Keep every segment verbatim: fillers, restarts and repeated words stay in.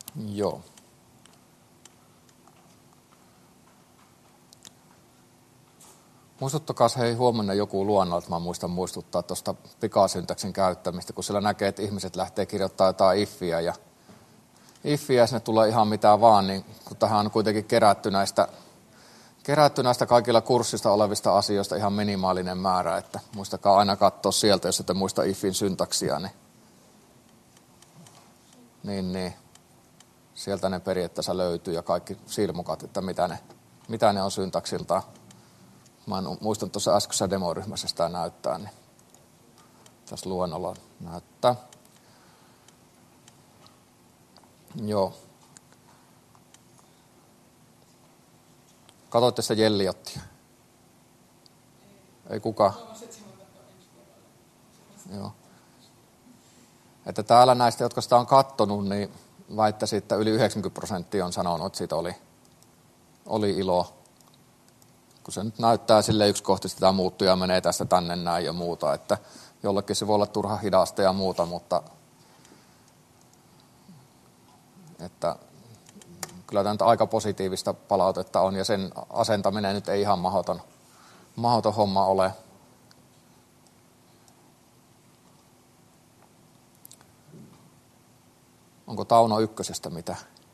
Joo. Muistuttakaa hei huomenna joku luonnolla, että mä muistan muistuttaa tuosta pikasyntaksin käyttämistä, kun siellä näkee, että ihmiset lähtee kirjoittamaan jotain iffiä ja iffiä ja sinne tulee ihan mitä vaan, niin kun tähän on kuitenkin kerätty näistä, kerätty näistä kaikilla kurssista olevista asioista ihan minimaalinen määrä, että muistakaa aina katsoa sieltä, jos ette muista iffin syntaksia, niin, niin, niin sieltä ne periaatteessa löytyy ja kaikki silmukat, että mitä ne, mitä ne on syntaksiltaan. Mä en muistan tuossa äskeisessä demoryhmässä sitä näyttää, niin tässä luennolla näyttää. Joo. Katoitte sitä Jelliottia? Ei kukaan? Joo. Että täällä näistä, jotka sitä on kattonut, niin väittäisi, että yli yhdeksänkymmentä prosenttia on sanonut, että siitä oli, oli ilo. Kun se nyt näyttää sille yksikohtaisesti, tämä muuttuja menee tästä tänne näin ja muuta, että jollekin se voi olla turha hidasta ja muuta, mutta että kyllä tämä nyt aika positiivista palautetta on ja sen asentaminen nyt ei ihan mahdoton, mahdoton homma ole. Onko Tauno ykkösestä mitä?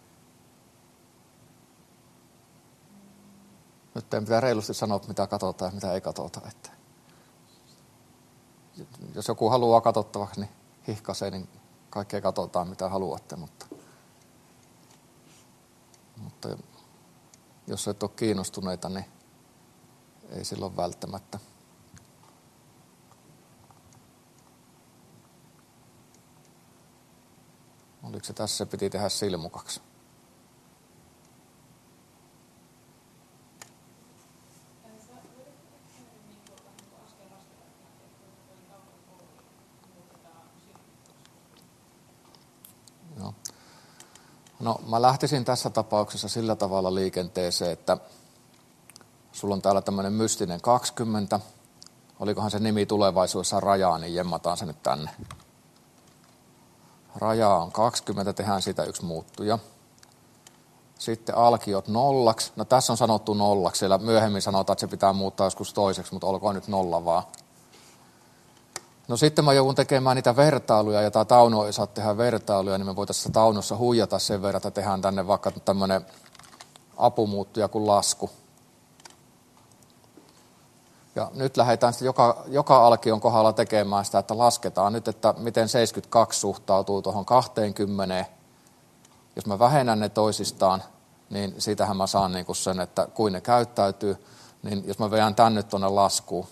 Nyt ei pitää reilusti sanoa, mitä katsotaan ja mitä ei katsota. Että jos joku haluaa katsottavaksi, niin hihkaisee, niin kaikkea katsotaan, mitä haluatte. Mutta, mutta jos et ole kiinnostuneita, niin ei silloin välttämättä. Oliko se tässä, se piti tehdä silmukaksi? No, mä lähtisin tässä tapauksessa sillä tavalla liikenteeseen, että sulla on täällä tämmöinen mystinen kaksikymmentä. Olikohan se nimi tulevaisuudessa Rajaa, niin jemmataan se nyt tänne. Rajaa on kaksikymmentä, tehdään siitä yksi muuttuja. Sitten alkiot nollaksi. No tässä on sanottu nollaksi, siellä myöhemmin sanotaan, että se pitää muuttaa joskus toiseksi, mutta olkoon nyt nolla vaan. No sitten mä joudun tekemään niitä vertailuja, ja tämä Tauno ei saa tehdä vertailuja, niin me voitaisiin Taunossa huijata sen verran, että tehdään tänne vaikka tämmöinen apumuuttuja kuin lasku. Ja nyt lähdetään sitten joka, joka alkion kohdalla tekemään sitä, että lasketaan nyt, että miten seitsemänkymmentäkaksi suhtautuu tuohon kaksikymmentä. Jos mä vähennän ne toisistaan, niin siitähän mä saan niinku sen, että kuin ne käyttäytyy, niin jos mä vedän tän nyt tuonne laskuun.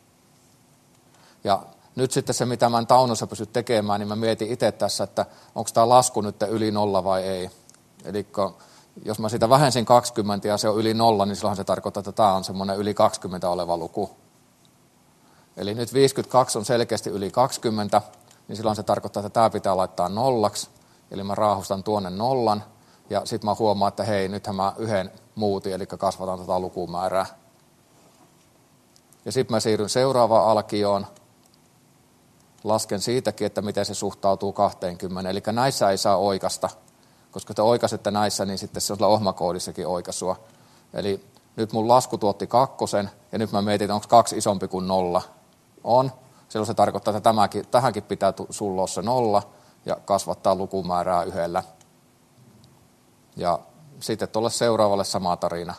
Ja nyt sitten se, mitä mä en Taunossa pysy tekemään, niin mä mietin itse tässä, että onko tämä lasku nyt yli nolla vai ei. Eli jos mä siitä vähensin kaksikymmentä ja se on yli nolla, niin silloin se tarkoittaa, että tämä on semmoinen yli kaksikymmentä oleva luku. Eli nyt viisikymmentäkaksi on selkeästi yli kaksikymmentä, niin silloin se tarkoittaa, että tämä pitää laittaa nollaksi. Eli mä raahustan tuonne nollan ja sitten mä huomaan, että hei, nythän mä yhden muutin, eli kasvataan tätä lukumäärää. Ja sitten mä siirryn seuraavaan alkioon. Lasken siitäkin, että miten se suhtautuu kaksikymmentä. Eli näissä ei saa oikasta, koska te oikaisette näissä, niin sitten se on sillä ohmakoodissakin oikaisua. Eli nyt mun lasku tuotti kakkosen, ja nyt mä mietin, että onko kaksi isompi kuin nolla. On. Silloin se tarkoittaa, että tämäkin, tähänkin pitää sulloa se nolla, ja kasvattaa lukumäärää yhdellä. Ja sitten tuolle seuraavalle sama tarina.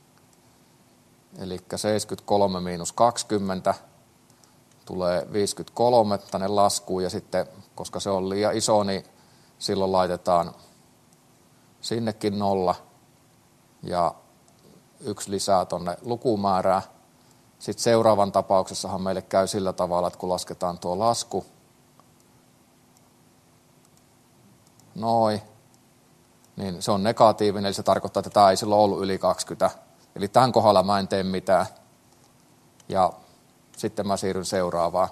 Eli seitsemänkymmentäkolme miinus kaksikymmentä. Tulee viisikymmentäkolme tänne laskuun ja sitten, koska se on liian iso, niin silloin laitetaan sinnekin nolla ja yksi lisää tuonne lukumäärää. Sitten seuraavan tapauksessahan meille käy sillä tavalla, että kun lasketaan tuo lasku, noin, niin se on negatiivinen, eli se tarkoittaa, että tämä ei silloin ollut yli kaksikymmentä. Eli tämän kohdalla mä en tee mitään. Ja sitten mä siirryn seuraavaan.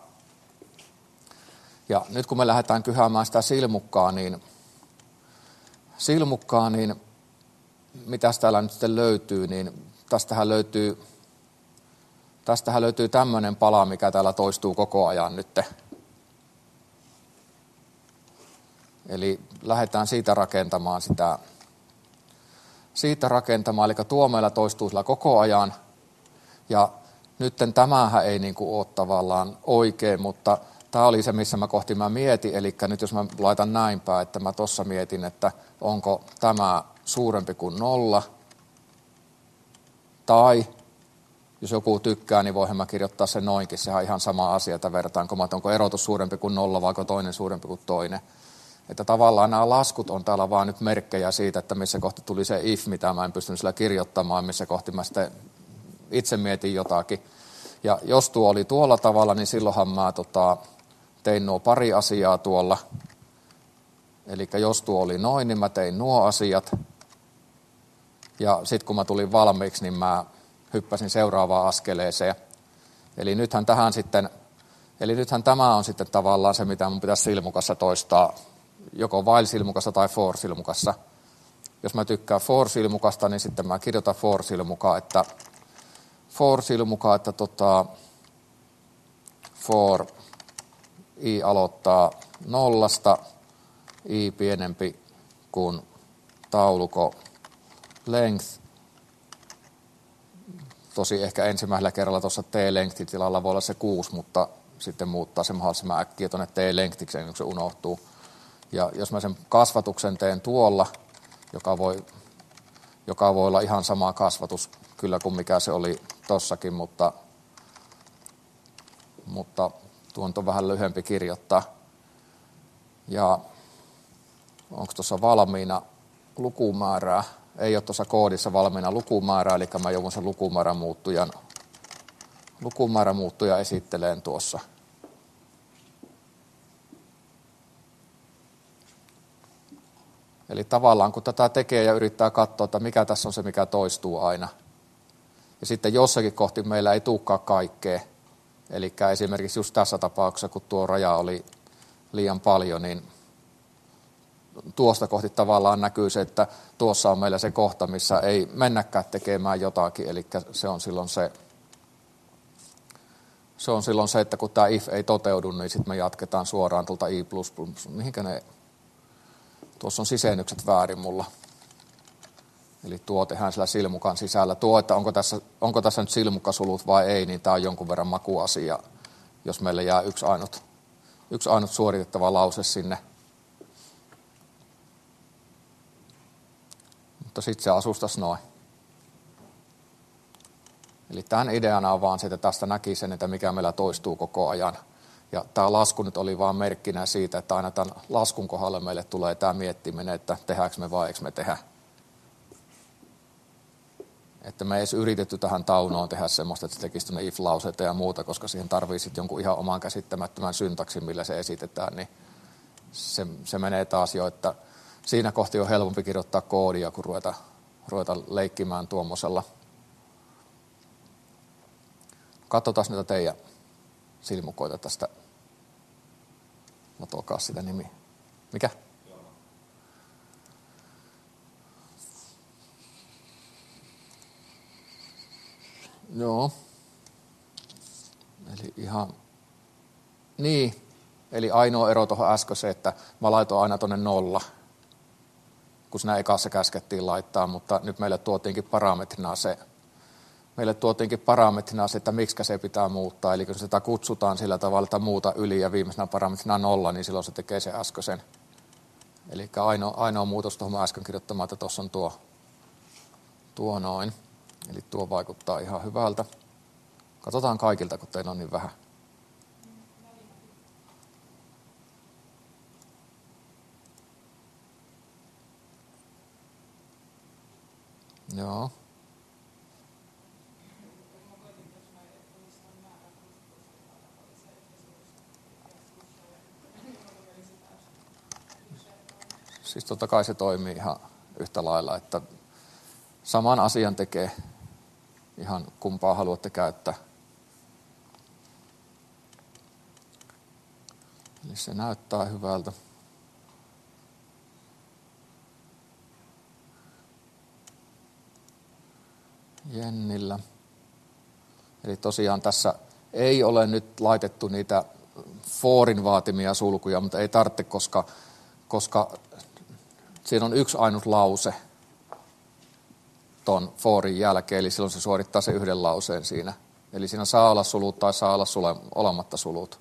Ja nyt kun me lähdetään kyhäämään sitä silmukkaa, niin, silmukkaa, niin mitäs täällä nyt sitten löytyy, niin tästähän löytyy, tästähän löytyy tämmöinen pala, mikä täällä toistuu koko ajan nyt. Eli lähdetään siitä rakentamaan sitä, siitä rakentamaan, eli tuo meillä toistuu sillä koko ajan. Ja nyt tämähän ei niin kuin ole tavallaan oikein, mutta tämä oli se, missä mä kohti mä mietin. Eli nyt jos mä laitan näin päin, että mä tuossa mietin, että onko tämä suurempi kuin nolla. Tai jos joku tykkää, niin voihan mä kirjoittaa sen noinkin. Sehän on ihan sama asia, että vertaanko mä, että onko erotus suurempi kuin nolla vai onko toinen suurempi kuin toinen. Että tavallaan nämä laskut on täällä vaan nyt merkkejä siitä, että missä kohti tuli se if, mitä mä en pystynyt sillä kirjoittamaan, missä kohti mä sitten itse mietin jotakin. Ja jos tuo oli tuolla tavalla, niin silloinhan mä tota, tein nuo pari asiaa tuolla. Eli jos tuo oli noin, niin mä tein nuo asiat. Ja sitten kun mä tulin valmiiksi, niin mä hyppäsin seuraavaan askeleeseen. Eli nythän tähän sitten, eli nythän tämä on sitten tavallaan se, mitä mun pitäisi silmukassa toistaa, joko while-silmukassa tai for-silmukassa. Jos mä tykkään for-silmukasta, niin sitten mä kirjoitan for-silmukaan, että for-silmukaan, että tota, for i aloittaa nollasta, i pienempi kuin tauluko length. Tosi ehkä ensimmäisellä kerralla tuossa t-length-tilalla voi olla se kuusi, mutta sitten muuttaa se mahdollisimman äkkiä tuonne t-lengthikseen, kun se unohtuu. Ja jos mä sen kasvatuksen teen tuolla, joka voi, joka voi olla ihan sama kasvatus kyllä kuin mikä se oli tossakin, mutta, mutta tuon on vähän lyhyempi kirjoittaa. Ja onko tuossa valmiina lukumäärää? Ei ole tuossa koodissa valmiina lukumäärää, eli mä joudun sen lukumäärän muuttujan, lukumäärän muuttuja esitteleen tuossa. Eli tavallaan kun tätä tekee ja yrittää katsoa, että mikä tässä on se, mikä toistuu aina. Ja sitten jossakin kohti meillä ei tulekaan kaikkea. Eli esimerkiksi just tässä tapauksessa, kun tuo raja oli liian paljon, niin tuosta kohti tavallaan näkyy se, että tuossa on meillä se kohta, missä ei mennäkään tekemään jotakin. Eli se on silloin se, se on silloin se, että kun tämä if ei toteudu, niin sitten me jatketaan suoraan tuolta i plus plus. Mihinkä ne... Tuossa on sisennykset väärin mulla. Eli tuo tehdään sillä silmukan sisällä. Tuo, että onko tässä, onko tässä nyt silmukkasulut vai ei, niin tämä on jonkun verran makuasia, jos meille jää yksi ainut, yksi ainut suoritettava lause sinne. Mutta sitten se asustaisi noin. Eli tämän ideana on vaan se, että tästä näki sen, että mikä meillä toistuu koko ajan. Ja tämä lasku nyt oli vaan merkkinä siitä, että aina tämän laskun kohdalle meille tulee tämä miettiminen, että tehdäänkö me vai eikö me tehdä. Että me ei edes yritetty tähän taunoon tehdä semmoista, että se tekisi tuonne if-lauseita ja muuta, koska siihen tarvii sitten jonkun ihan oman käsittämättömän syntaksin, millä se esitetään, niin se, se menee taas jo, että siinä kohti on helpompi kirjoittaa koodia, kun ruveta, ruveta leikkimään tuommoisella. Katsotaan näitä teidän silmukoita tästä. Latokaa sitä nimi. Mikä? Joo. Eli ihan... Niin. Eli ainoa ero tuohon äsken se, että mä laitoin aina tuonne nolla, kun siinä ekassa käskettiin laittaa, mutta nyt meille tuotiinkin parametrina se, meille tuotiinkin parametrina se, että miksi se pitää muuttaa. Eli kun sitä kutsutaan sillä tavalla, että muuta yli ja viimeisenä parametrina nolla, niin silloin se tekee se äskeisen. Eli ainoa, ainoa muutos tuohon mä äsken kirjoittamaan, että tuossa on tuo, tuo noin. Eli tuo vaikuttaa ihan hyvältä. Katsotaan kaikilta, kun teillä on niin vähän. Joo. Siis totta kai se toimii ihan yhtä lailla, että saman asian tekee ihan kumpaa haluatte käyttää. Eli se näyttää hyvältä. Jennillä. Eli tosiaan tässä ei ole nyt laitettu niitä forin vaatimia sulkuja, mutta ei tarvitse, koska koska siinä on yksi ainut lause ton forin jälkeen, eli silloin se suorittaa se yhden lauseen siinä. Eli siinä saa olla sulut tai saa olla sule, olematta sulut.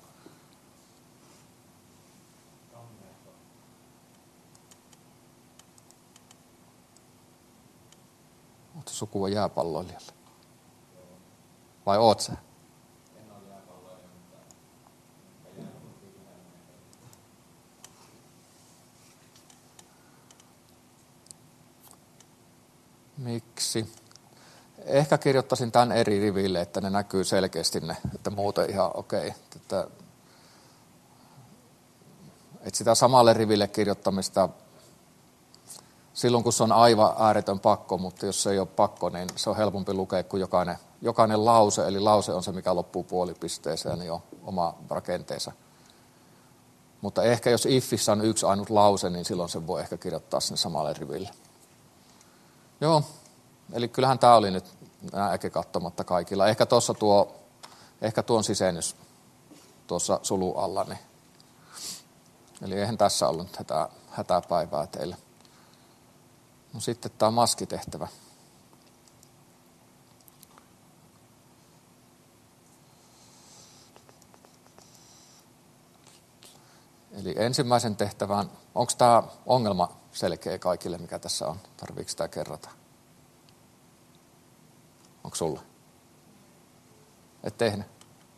Oletko sukua jääpalloilijalle? Vai oot sä? En ole jääpalloilija, mutta Miksi? Ehkä kirjoittaisin tämän eri riville, että ne näkyy selkeästi ne, että muuten ihan okei. Okay. Että, että sitä samalle riville kirjoittamista silloin, kun se on aivan ääretön pakko, mutta jos se ei ole pakko, niin se on helpompi lukea kuin jokainen, jokainen lause. Eli lause on se, mikä loppuu puolipisteeseen, niin on oma rakenteensa. Mutta ehkä jos ifissä on yksi ainut lause, niin silloin se voi ehkä kirjoittaa sinne samalle riville. Joo, eli kyllähän tämä oli nyt äkki katsomatta kaikilla. Ehkä tuossa tuo, ehkä tuon sisennys tuossa sulun alla. Niin. Eli eihän tässä ollut hätää, hätäpäivää teille. No sitten tämä maskitehtävä. Eli ensimmäisen tehtävän, onko tämä ongelma selkeä kaikille, mikä tässä on? Tarviiko sitä kerrata? Onko sulla? Et tehnyt?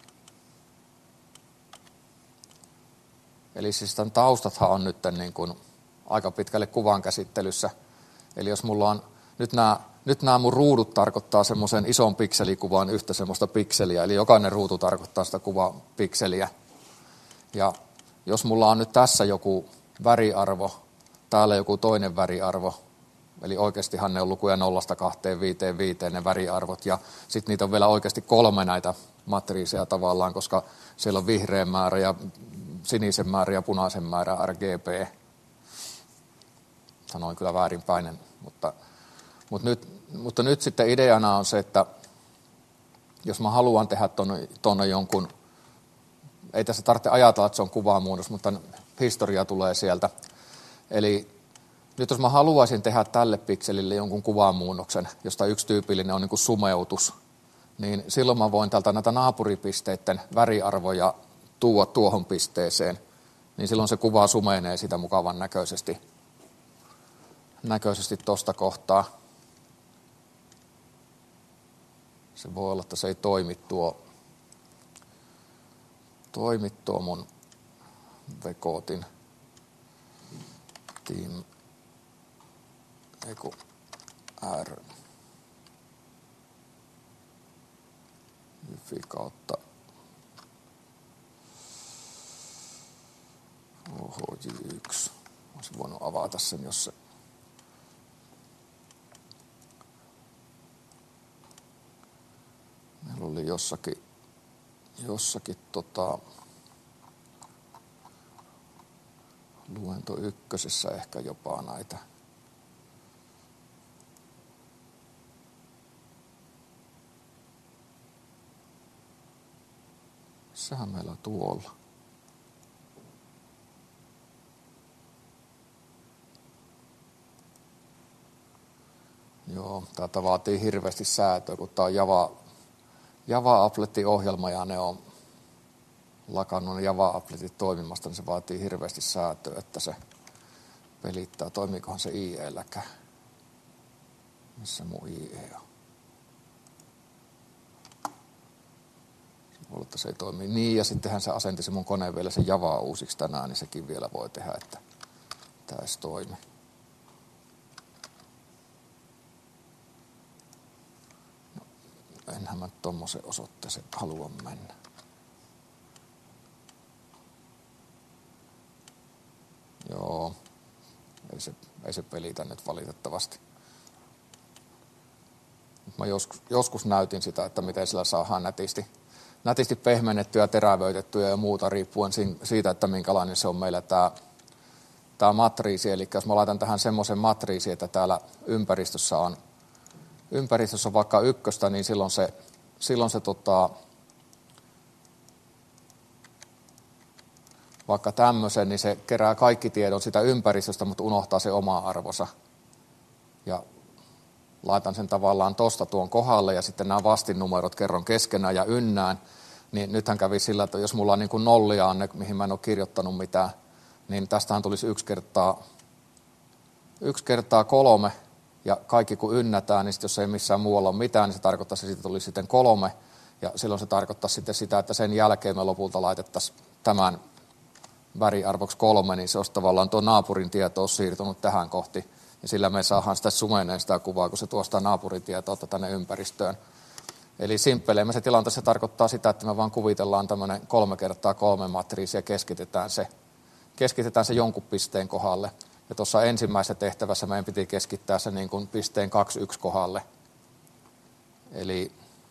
Eli siis tämän taustathan on nyt niin kuin aika pitkälle kuvan käsittelyssä. Eli jos mulla on, nyt nämä, nyt nämä mun ruudut tarkoittaa semmoisen ison pikselikuvan yhtä semmoista pikseliä, eli jokainen ruutu tarkoittaa sitä kuvan pikseliä. Ja jos mulla on nyt tässä joku väriarvo, täällä joku toinen väriarvo, eli oikeastihan ne on lukuja nollasta kahteen viiteen viiteen ne väriarvot, ja sitten niitä on vielä oikeasti kolme näitä matriiseja tavallaan, koska siellä on vihreän määrä ja sinisen määrä ja punaisen määrä R G B. Sanoin kyllä väärinpäin, mutta, mutta, nyt, mutta nyt sitten ideana on se, että jos mä haluan tehdä tuonne, tuonne jonkun, ei tässä tarvitse ajatella, että se on kuvamuunnos, mutta historia tulee sieltä. Eli nyt jos mä haluaisin tehdä tälle pikselille jonkun kuvamuunnoksen, josta yksi tyypillinen on niin kuin sumeutus, niin silloin mä voin täältä näitä naapuripisteiden väriarvoja tuoda tuohon pisteeseen, niin silloin se kuva sumenee sitä mukavan näköisesti. näköisesti tuosta kohtaa. Se voi olla, että se ei toimi tuo, toimi tuo mun Vekotin team, eiku R, Yfi kautta O H J yksi. Olisin voinut avata sen, jos se meillä oli jossakin, jossakin tota, luento ykkösessä ehkä jopa näitä. Sehän meillä on tuolla. Joo, tätä vaatii hirveästi säätöä, kun tämä on Java, Java-appletin ohjelma ja ne on lakannut ne Java-appletit toimimasta, niin se vaatii hirveästi säätöä, että se pelittää. Toimiikohan se I E-läkään? Missä mun I E on? Se voi olla, että se ei toimi niin, ja sittenhän se asenti se mun koneen vielä sen Javaa uusiksi tänään, niin sekin vielä voi tehdä, että tämä edes toimi. Enhän mä tommosen osoitteeseen halua mennä. Joo, ei se, ei se pelitä nyt valitettavasti. Mä joskus, joskus näytin sitä, että miten sillä saadaan nätisti, nätisti pehmennettyä ja terävöitettyä ja muuta riippuen siitä, että minkälainen se on meillä tämä, tämä matriisi. Eli jos mä laitan tähän semmoisen matriisi, että täällä ympäristössä on ympäristössä on vaikka ykköstä, niin silloin se, silloin se tota, vaikka tämmöisen, niin se kerää kaikki tiedon sitä ympäristöstä, mutta unohtaa se oma arvonsa. Ja laitan sen tavallaan tosta tuon kohdalle ja sitten nämä vastinnumerot kerron keskenään ja ynnään. Niin nythän kävi sillä, että jos mulla on niin kuin nollia on ne, mihin mä en ole kirjoittanut mitään, niin tästähän tulisi yksi kertaa, yksi kertaa kolme. Ja kaikki kun ynnätään, niin jos ei missään muualla ole mitään, niin se tarkoittaisi, että siitä tuli sitten kolme. Ja silloin se tarkoittaa sitten sitä, että sen jälkeen me lopulta laitettaisiin tämän väriarvoksi kolme, niin se olisi tavallaan tuo naapurin tieto olisi siirtynyt tähän kohti. Ja sillä me saadaan sitä sumeneen sitä kuvaa, kun se tuo sitä naapurin tietoa tänne ympäristöön. Eli simppeleimmä tilanteessa se tarkoittaa sitä, että me vaan kuvitellaan tämmöinen kolme kertaa kolme matriisi ja keskitetään se, keskitetään se jonkun pisteen kohdalle. Ja tuossa ensimmäisessä tehtävässä meidän piti keskittää se niin kuin pisteen kaksi yksi kohdalle. Eli,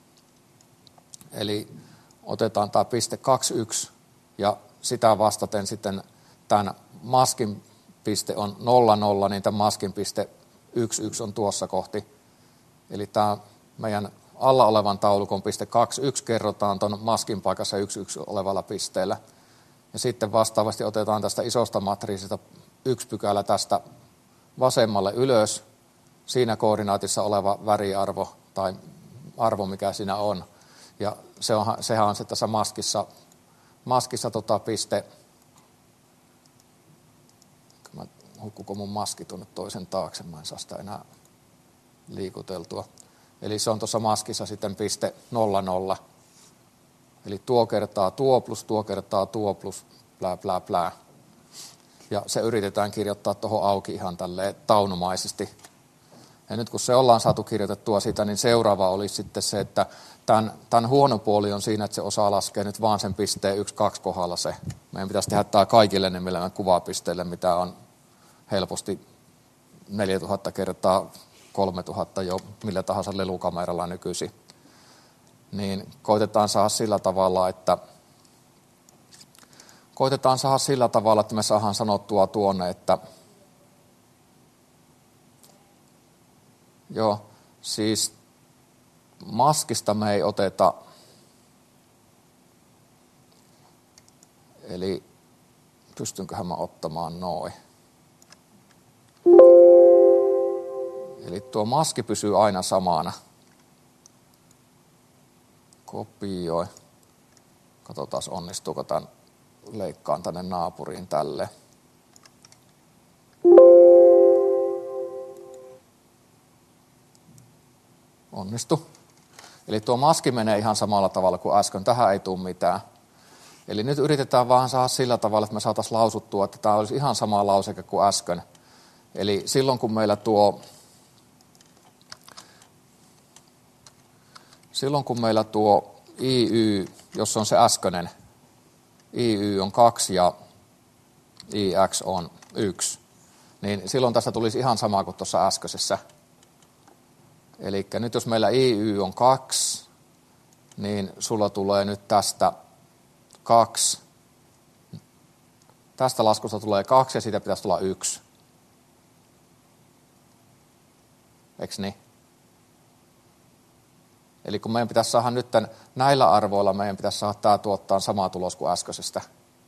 eli otetaan tämä piste kaksi yksi ja sitä vastaten sitten tämän maskin piste on nolla nolla, niin tämän maskin piste yksi yksi on tuossa kohti. Eli tämä meidän alla olevan taulukon piste kaksi yksi kerrotaan tuon maskin paikassa yksi yksi olevalla pisteellä. Ja sitten vastaavasti otetaan tästä isosta matriisista yksi pykälä tästä vasemmalle ylös, siinä koordinaatissa oleva väriarvo tai arvo, mikä siinä on. Ja se on, sehän on se tässä maskissa, maskissa tota piste, hukkuko mun maski tuonne toisen taakse, mä en saa sitä enää liikuteltua. Eli se on tuossa maskissa sitten piste nolla nolla. Eli tuo kertaa tuo plus tuo kertaa tuo plus plää plää plää. Ja se yritetään kirjoittaa tuohon auki ihan tälleen taunomaisesti. Ja nyt kun se ollaan saatu kirjoitettua sitä, niin seuraava olisi sitten se, että tämän, tämän huono puoli on siinä, että se osaa laskea nyt vaan sen pisteen yksi kaksi kohdalla se. Meidän pitäisi tehdä tämä kaikille niille kuvapisteille, mitä on helposti neljätuhatta kertaa kolmetuhatta jo millä tahansa lelukameralla nykyisin. Niin koitetaan saada sillä tavalla, että Koitetaan saada sillä tavalla, että me saadaan sanottua tuonne, että joo, siis maskista me ei oteta, eli pystynköhän mä ottamaan noin. Eli tuo maski pysyy aina samana. Kopioi. Katsotaan, onnistuuko tämän. Leikkaan tänne naapuriin tälle. Onnistu. Eli tuo maski menee ihan samalla tavalla kuin äsken. Tähän ei tule mitään. Eli nyt yritetään vaan saada sillä tavalla, että me saataisiin lausuttua, että tämä olisi ihan sama lauseke kuin äsken. Eli silloin kun meillä tuo, silloin kun meillä tuo I Y, jos on se äskeinen, I Y on kaksi ja I X on yksi, niin silloin tässä tulisi ihan sama kuin tuossa äskeisessä. Eli nyt jos meillä I Y on kaksi, niin sulla tulee nyt tästä kaksi. Tästä laskusta tulee kaksi ja siitä pitäisi tulla yksi. Eikö niin? Eli kun meidän pitäisi saada nyt näillä arvoilla, meidän pitäisi saada tämä tuottaa sama tulos kuin äskeisestä.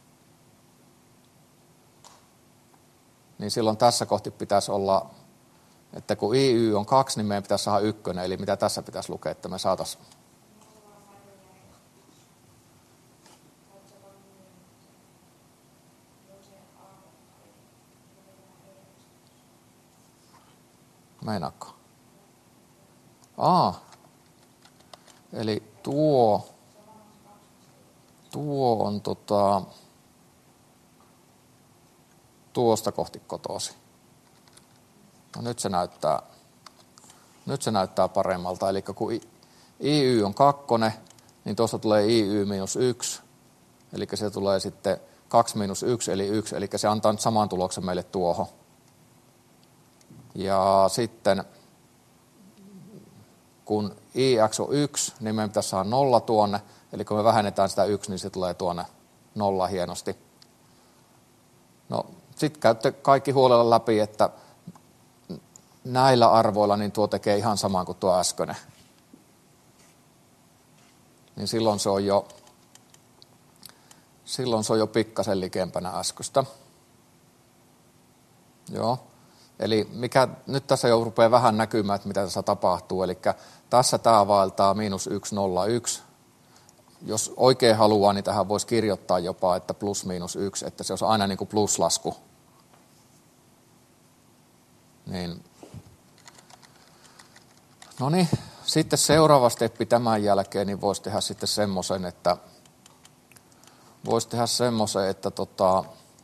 Niin silloin tässä kohti pitäisi olla, että kun I Y on kaksi, niin meidän pitäisi saada ykkönen. Eli mitä tässä pitäisi lukea, että me saataisiin. Meinaatko? Aa. Eli tuo, tuo on tota, tuosta kohti kotosi. No nyt se näyttää, nyt se näyttää paremmalta. Eli kun I Y on kakkonen, niin tuosta tulee I Y miinus yksi. Eli se tulee sitten kaksi miinus yksi eli yksi. Eli se antaa nyt saman tuloksen meille tuohon. Ja sitten kun I X on yksi, niin meidän pitäisi saada nolla tuonne. Eli kun me vähennetään sitä yksi, niin se tulee tuonne nolla hienosti. No, sitten käytte kaikki huolella läpi, että näillä arvoilla niin tuo tekee ihan saman kuin tuo äskeinen. Niin silloin se on jo, Silloin se on jo pikkasen likempänä äskeistä. Joo. Eli mikä nyt tässä jo rupeaa vähän näkymään, että mitä tässä tapahtuu. Eli tässä tämä vaeltaa miinus yksi nolla yksi. Jos oikein haluaa, niin tähän voisi kirjoittaa jopa, että plus miinus yksi, että se olisi aina niin kuin pluslasku. Niin. No niin, sitten seuraava steppi tämän jälkeen, niin voisi tehdä sitten semmoisen, että voisi tehdä semmoisen, että tota,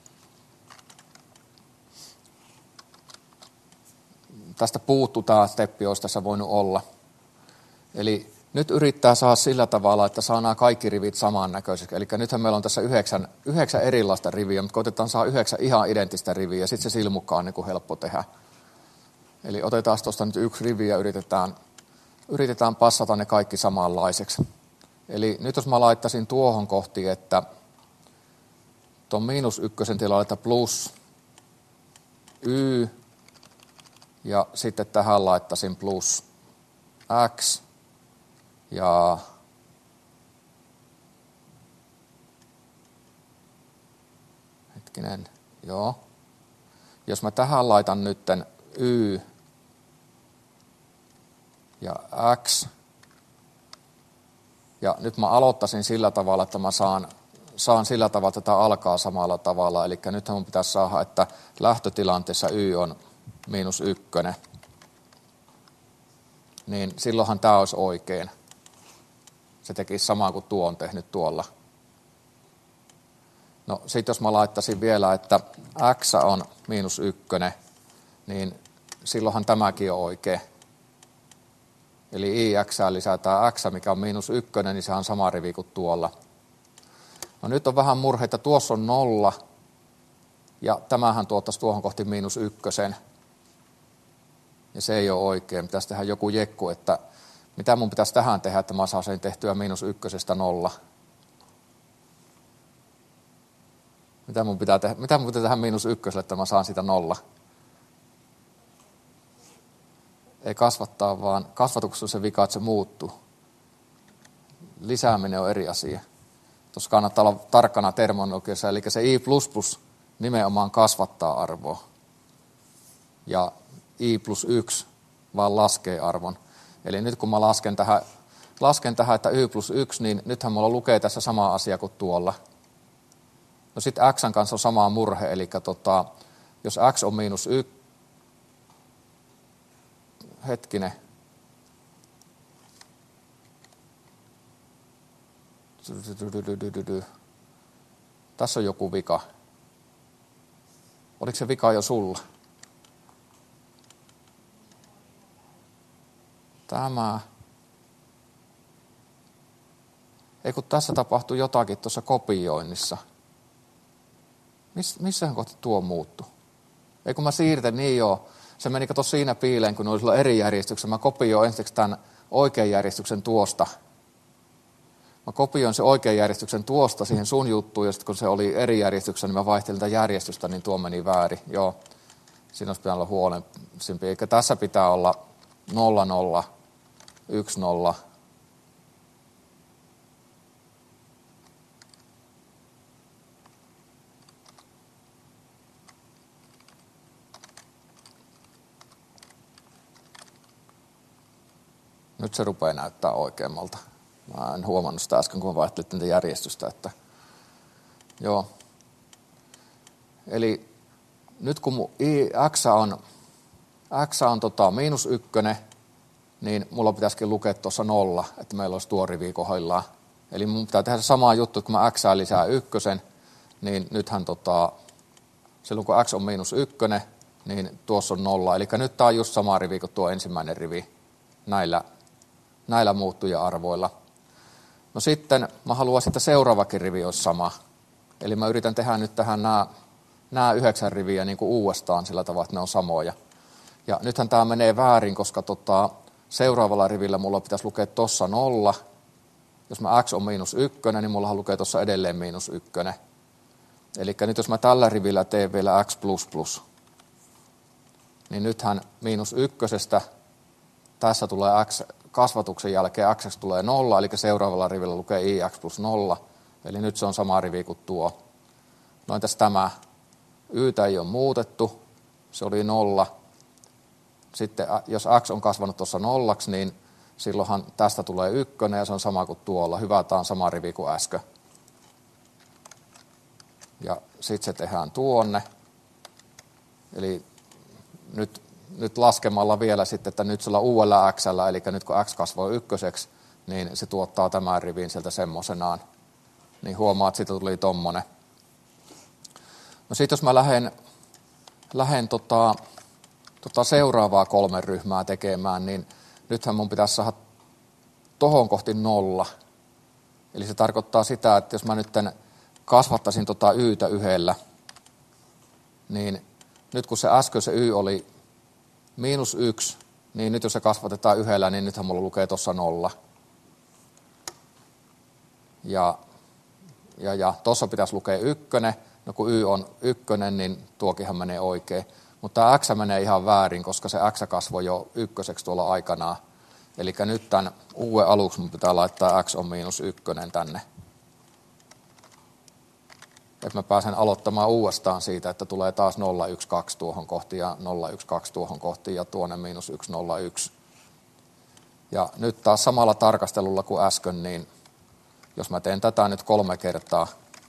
tästä puuttuu tämä steppi, olisi tässä voinut olla. Eli nyt yrittää saada sillä tavalla, että saa nämä kaikki rivit samannäköiseksi. Eli nythän meillä on tässä yhdeksän, yhdeksän erilaista riviä, mutta koitetaan saada yhdeksän ihan identtistä riviä, ja sitten se silmukka on niin kuin helppo tehdä. Eli otetaan tuosta nyt yksi rivi ja yritetään, yritetään passata ne kaikki samanlaiseksi. Eli nyt jos mä laittaisin tuohon kohti, että tuon miinus ykkösen tilalle, että plus y, ja sitten tähän laittaisin plus x, ja hetkinen, joo. Jos mä tähän laitan nytten y ja x, ja nyt mä aloittaisin sillä tavalla, että mä saan, saan sillä tavalla, että tämä alkaa samalla tavalla. Eli nythän mun pitäisi saada, että lähtötilanteessa y on miinus ykkönen. Niin silloinhan tämä olisi oikein. Se tekisi samaa kuin tuo on tehnyt tuolla. No sitten jos mä laittaisin vielä, että x on miinus ykkönen, niin silloinhan tämäkin on oikein. Eli ix lisätään x, mikä on miinus ykkönen, niin se on sama rivi kuin tuolla. No nyt on vähän murheita, tuossa on nolla, ja tämähän tuottaisi tuohon kohti miinus ykkösen. Ja se ei ole oikein. Pitäisi tehdä joku jekku, että mitä mun pitäisi tähän tehdä, että mä saan sen tehtyä miinus ykkösestä nolla. Mitä mun pitää tehdä, mitä mun pitää tehdä miinus ykköselle, että mä saan sitä nolla? Ei kasvattaa, vaan kasvatuksessa on se vika, että se muuttuu. Lisääminen on eri asia. Tuossa kannattaa olla tarkkana terminologiassa, eli se i plus plus nimenomaan kasvattaa arvoa. Ja i plus yksi vaan laskee arvon. Eli nyt kun mä lasken tähän, lasken tähän, että y plus yksi, niin nythän mulla lukee tässä sama asia kuin tuolla. No sitten xn kanssa on sama murhe, eli tota, jos x on miinus yksi, hetkinen. Tässä on joku vika. Oliko se vika jo sulla? Tämä. Ei kun tässä tapahtui jotakin tuossa kopioinnissa. Miss, missähän kohti tuo muuttui? Ei kun mä siirtän, niin joo. Se meni kato siinä piileen, kun oli eri järjestyksessä. Mä kopioin ensiksi tämän oikean järjestyksen tuosta. Mä kopioin sen oikean järjestyksen tuosta siihen sun juttuun, ja sitten kun se oli eri järjestyksessä, niin mä vaihtelin tätä järjestystä, niin tuo meni väärin. Joo, siinä olisi pitänyt olla huolempi. Eikä tässä pitää olla nolla nolla, yksi nolla. Nyt se rupeaa näyttää oikeammalta. Mä en huomannut sitä äsken, kun mä vaihtelin tätä järjestystä. Että... Joo. Eli nyt kun mun x on, x on tota, miinus ykkönen, niin mulla pitäisikin lukea tuossa nolla, että meillä olisi tuo rivi kohdillaan. Eli mun pitää tehdä sama juttu, että kun mä x lisää ykkösen, niin nythän tota, silloin kun x on miinus ykkönen, niin tuossa on nolla. Eli nyt tää on just sama rivi kuin tuo ensimmäinen rivi näillä, näillä muuttuja-arvoilla. No sitten mä haluaisin, että seuraavakin rivi olisi sama. Eli mä yritän tehdä nyt tähän nämä, nämä yhdeksän riviä niin kuin uudestaan sillä tavalla, että ne on samoja. Ja nythän tämä menee väärin, koska tota, seuraavalla rivillä mulla pitäisi lukea tuossa nolla. Jos mä x on miinus ykkönen, niin mullahan lukee tuossa edelleen miinus ykkönen. Eli nyt jos mä tällä rivillä teen vielä x plus plus, niin nythän miinus ykkösestä tässä tulee x, kasvatuksen jälkeen x tulee nolla, eli seuraavalla rivillä lukee ix plus nolla, Eli nyt se on sama rivi kuin tuo. No entäs tämä? Ytä ei ole muutettu, se oli nolla. Sitten jos x on kasvanut tuossa nollaksi, niin silloinhan tästä tulee ykkönen ja se on sama kuin tuolla. Hyvä, tämä on sama rivi kuin äsken. Ja sitten se tehdään tuonne. Eli nyt, nyt laskemalla vielä sitten, että nyt sillä uudella x:llä, eli nyt kun x kasvoi ykköseksi, niin se tuottaa tämän rivin sieltä semmoisenaan. Niin huomaa, että siitä tuli tommonen. No sitten jos mä lähden, lähden tota, tota seuraavaa kolme ryhmää tekemään, niin nythän mun pitäisi saada tohon kohti nolla. Eli se tarkoittaa sitä, että jos mä nyt kasvattaisin tota ytä yhdellä, niin nyt kun se äsken se y oli miinus yksi, niin nyt jos se kasvatetaan yhdellä, niin nythän mulla lukee tuossa nolla. Ja, ja, ja tuossa pitäisi lukea ykkönen. No kun y on ykkönen, niin tuokinhan menee oikein. Mutta tämä x menee ihan väärin, koska se x kasvoi jo ykköseksi tuolla aikanaan. Eli nyt tämän uuden aluksi mun pitää laittaa x on miinus ykkönen tänne. Että mä pääsen aloittamaan uudestaan siitä, että tulee taas nolla yksi kaksi tuohon kohti ja nolla yksi kaksi tuohon kohti ja tuonne miinus yksi nolla yksi. Ja nyt taas samalla tarkastelulla kuin äsken, niin jos mä teen tätä nyt kolme kertaa,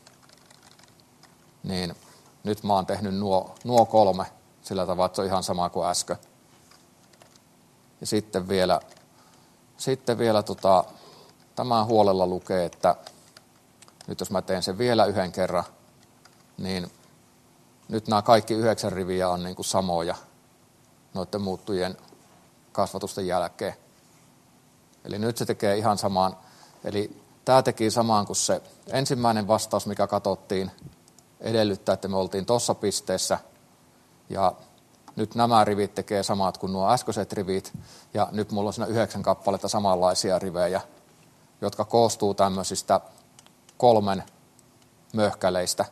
niin nyt mä oon tehnyt nuo, nuo kolme sillä tavalla, että se on ihan sama kuin äsken. Ja sitten vielä, sitten vielä tota, tämän huolella lukee, että nyt jos mä teen sen vielä yhden kerran, niin nyt nämä kaikki yhdeksän riviä on niin kuin samoja noiden muuttujien kasvatusten jälkeen. Eli nyt se tekee ihan samaan. Eli tämä teki samaan kuin se ensimmäinen vastaus, mikä katsottiin, edellyttää, että me oltiin tuossa pisteessä. Ja nyt nämä rivit tekee samat kuin nuo äskeiset rivit. Ja nyt mulla on siinä yhdeksän kappaletta samanlaisia rivejä, jotka koostuu tämmöisistä kolmen möhkäleistä.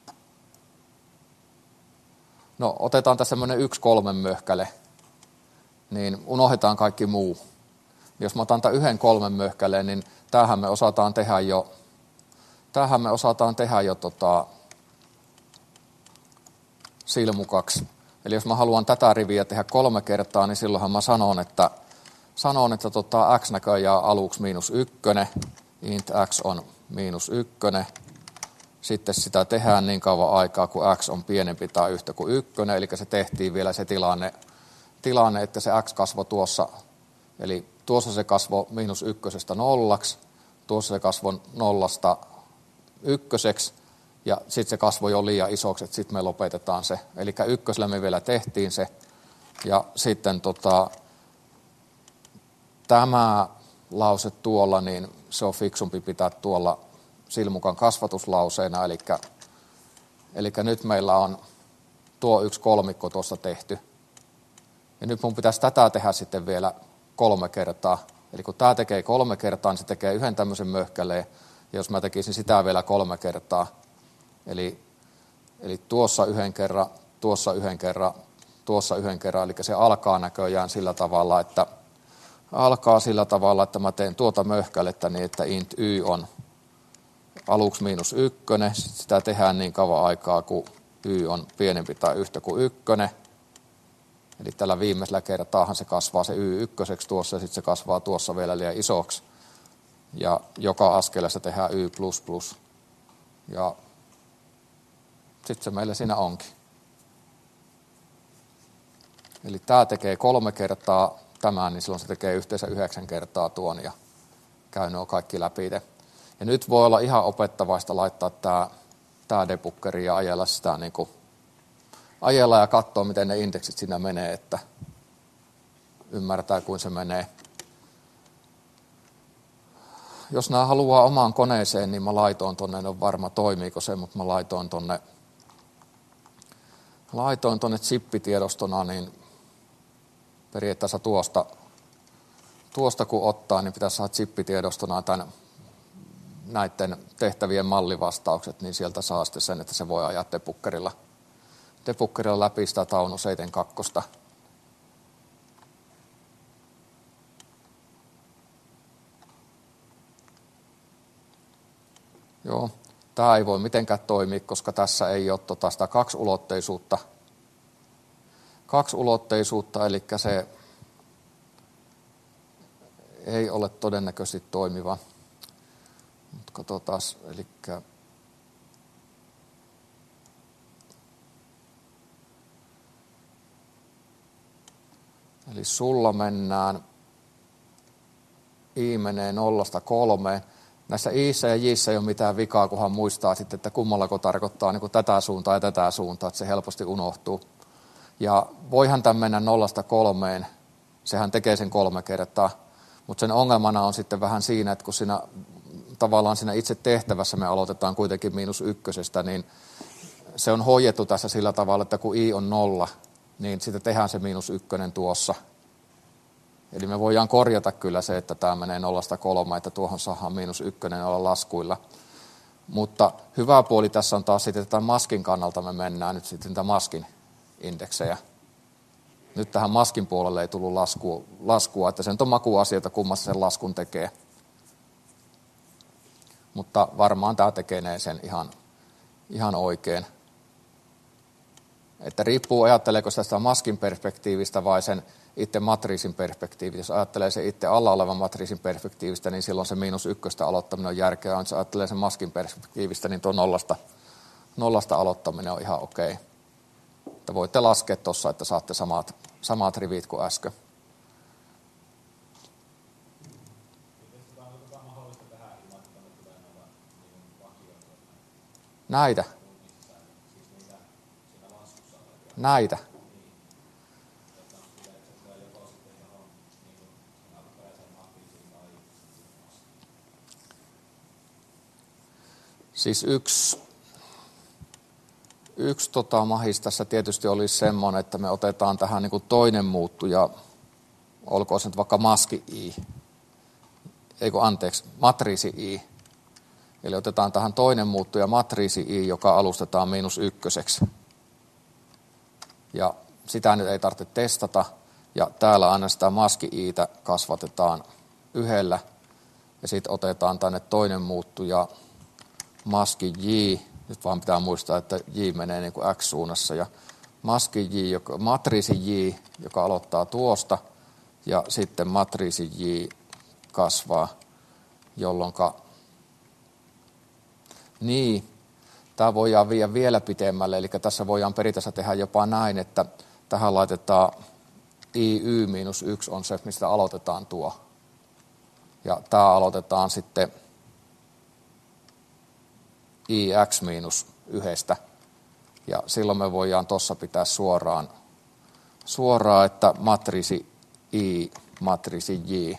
No otetaan tässä semmoinen yksi kolmen möhkäle, niin unohdetaan kaikki muu. Jos mä otan tämän yhden kolmen möhkäleen, niin tämähän me osataan tehdä jo, tämähän me osataan tehdä jo tota, silmukaksi. Eli jos mä haluan tätä riviä tehdä kolme kertaa, niin silloinhan mä sanon, että, sanon, että tota, x näköjään aluksi miinus ykkönen, int x on miinus ykkönen. Sitten sitä tehdään niin kauan aikaa, kun x on pienempi tai yhtä kuin ykkönen. Eli se tehtiin vielä se tilanne, tilanne, että se x kasvoi tuossa, eli tuossa se kasvoi miinus ykkösestä nollaksi, tuossa se kasvoi nollasta ykköseksi, ja sitten se kasvoi jo liian isoksi, että sitten me lopetetaan se. Eli ykkösellä me vielä tehtiin se, ja sitten tota, tämä lause tuolla, niin se on fiksumpi pitää tuolla silmukan kasvatuslauseena, eli, eli nyt meillä on tuo yksi kolmikko tuossa tehty. Ja nyt mun pitäisi tätä tehdä sitten vielä kolme kertaa. Eli kun tämä tekee kolme kertaa, niin se tekee yhden tämmöisen möhkäleen, ja jos mä tekisin sitä vielä kolme kertaa, eli, eli tuossa yhden kerran, tuossa yhden kerran, tuossa yhden kerran, eli se alkaa näköjään sillä tavalla, että alkaa sillä tavalla, että mä teen tuota möhkälettä niin, että int y on aluksi miinus ykkönen, sitten sitä tehdään niin kauan aikaa, kun y on pienempi tai yhtä kuin ykkönen. Eli tällä viimeisellä kertaahan se kasvaa se y ykköseksi tuossa ja sitten se kasvaa tuossa vielä liian isoksi. Ja joka askeleessa tehdään y plus plus. Ja sitten se meillä siinä onkin. Eli tämä tekee kolme kertaa tämän, niin silloin se tekee yhteensä yhdeksän kertaa tuon ja käy nuo kaikki läpi. Ja nyt voi olla ihan opettavaista laittaa tämä, tämä debuggeri ja ajella sitä niin kuin, ajella ja katsoa, miten ne indeksit siinä menee, että ymmärtää, kuin se menee. Jos nämä haluaa omaan koneeseen, niin mä laitoin tuonne, en ole varma toimiiko se, mutta mä laitoin tuonne, laitoin tuonne chippitiedostona, niin periaatteessa tuosta, tuosta kun ottaa, niin pitäisi saada chippitiedostona tämän näiden tehtävien mallivastaukset, niin sieltä saa sitten sen, että se voi ajaa debuggerilla, debuggerilla läpi sitä Tauno seitsemänkymmentäkaksi. Joo, tämä ei voi mitenkään toimia, koska tässä ei ole tota sitä kaksiulotteisuutta. Kaksiulotteisuutta, eli se ei ole todennäköisesti toimiva. Mutta katsotaan, eli Eli sulla mennään, i menee nollasta kolmeen. Näissä iissä ja jiissä ei ole mitään vikaa, kunhan muistaa sitten, että kummallako tarkoittaa niin kuin tätä suuntaa ja tätä suuntaa, että se helposti unohtuu. Ja voihan tämän mennä nollasta kolmeen, sehän tekee sen kolme kertaa, mutta sen ongelmana on sitten vähän siinä, että kun siinä, tavallaan siinä itse tehtävässä me aloitetaan kuitenkin miinus ykkösestä, niin se on hoidettu tässä sillä tavalla, että kun i on nolla, niin sitten tehdään se miinus ykkönen tuossa. Eli me voidaan korjata kyllä se, että tämä menee nollasta kolme, että tuohon saadaan miinus ykkönen olla laskuilla. Mutta hyvä puoli tässä on taas sitten, että tämän maskin kannalta me mennään nyt sitten tämän maskin indeksejä. Nyt tähän maskin puolelle ei tullut laskua, laskua että se on makuasia, että kummassa sen laskun tekee. Mutta varmaan tämä tekee sen ihan, ihan oikein. Että riippuu, ajatteleeko sitä maskin perspektiivistä vai sen itse matriisin perspektiivistä. Jos ajattelee se itse alla olevan matriisin perspektiivistä, niin silloin se miinus ykköstä aloittaminen on järkeä. Jos ajattelee sen maskin perspektiivistä, niin tuo nollasta, nollasta aloittaminen on ihan okei. Että voitte laskea tuossa, että saatte samat, samat rivit kuin äsken. Näitä. Näitä. Siis yksi, yksi tota mahis tässä tietysti olisi semmoinen, että me otetaan tähän niin kuin toinen muuttuja, olkoon se nyt vaikka maski i, eikö anteeksi, matriisi i. Eli otetaan tähän toinen muuttuja matriisi i, joka alustetaan miinus ykköseksi. Ja sitä nyt ei tarvitse testata. Ja täällä aina sitä maski iitä kasvatetaan yhdellä. Ja sitten otetaan tänne toinen muuttuja maski j. Nyt vaan pitää muistaa, että j menee niin kuin x-suunnassa. Ja maski j, joka, matriisi j, joka aloittaa tuosta. Ja sitten matriisi j kasvaa, jolloinka niin. Tämä voidaan viedä vielä pitemmälle, eli tässä voidaan periaatteessa tehdä jopa näin, että tähän laitetaan i y miinus yksi on se, mistä aloitetaan tuo. Ja tämä aloitetaan sitten i x miinus yhdestä. Ja silloin me voidaan tuossa pitää suoraan, suoraan, että matriisi i, matriisi j.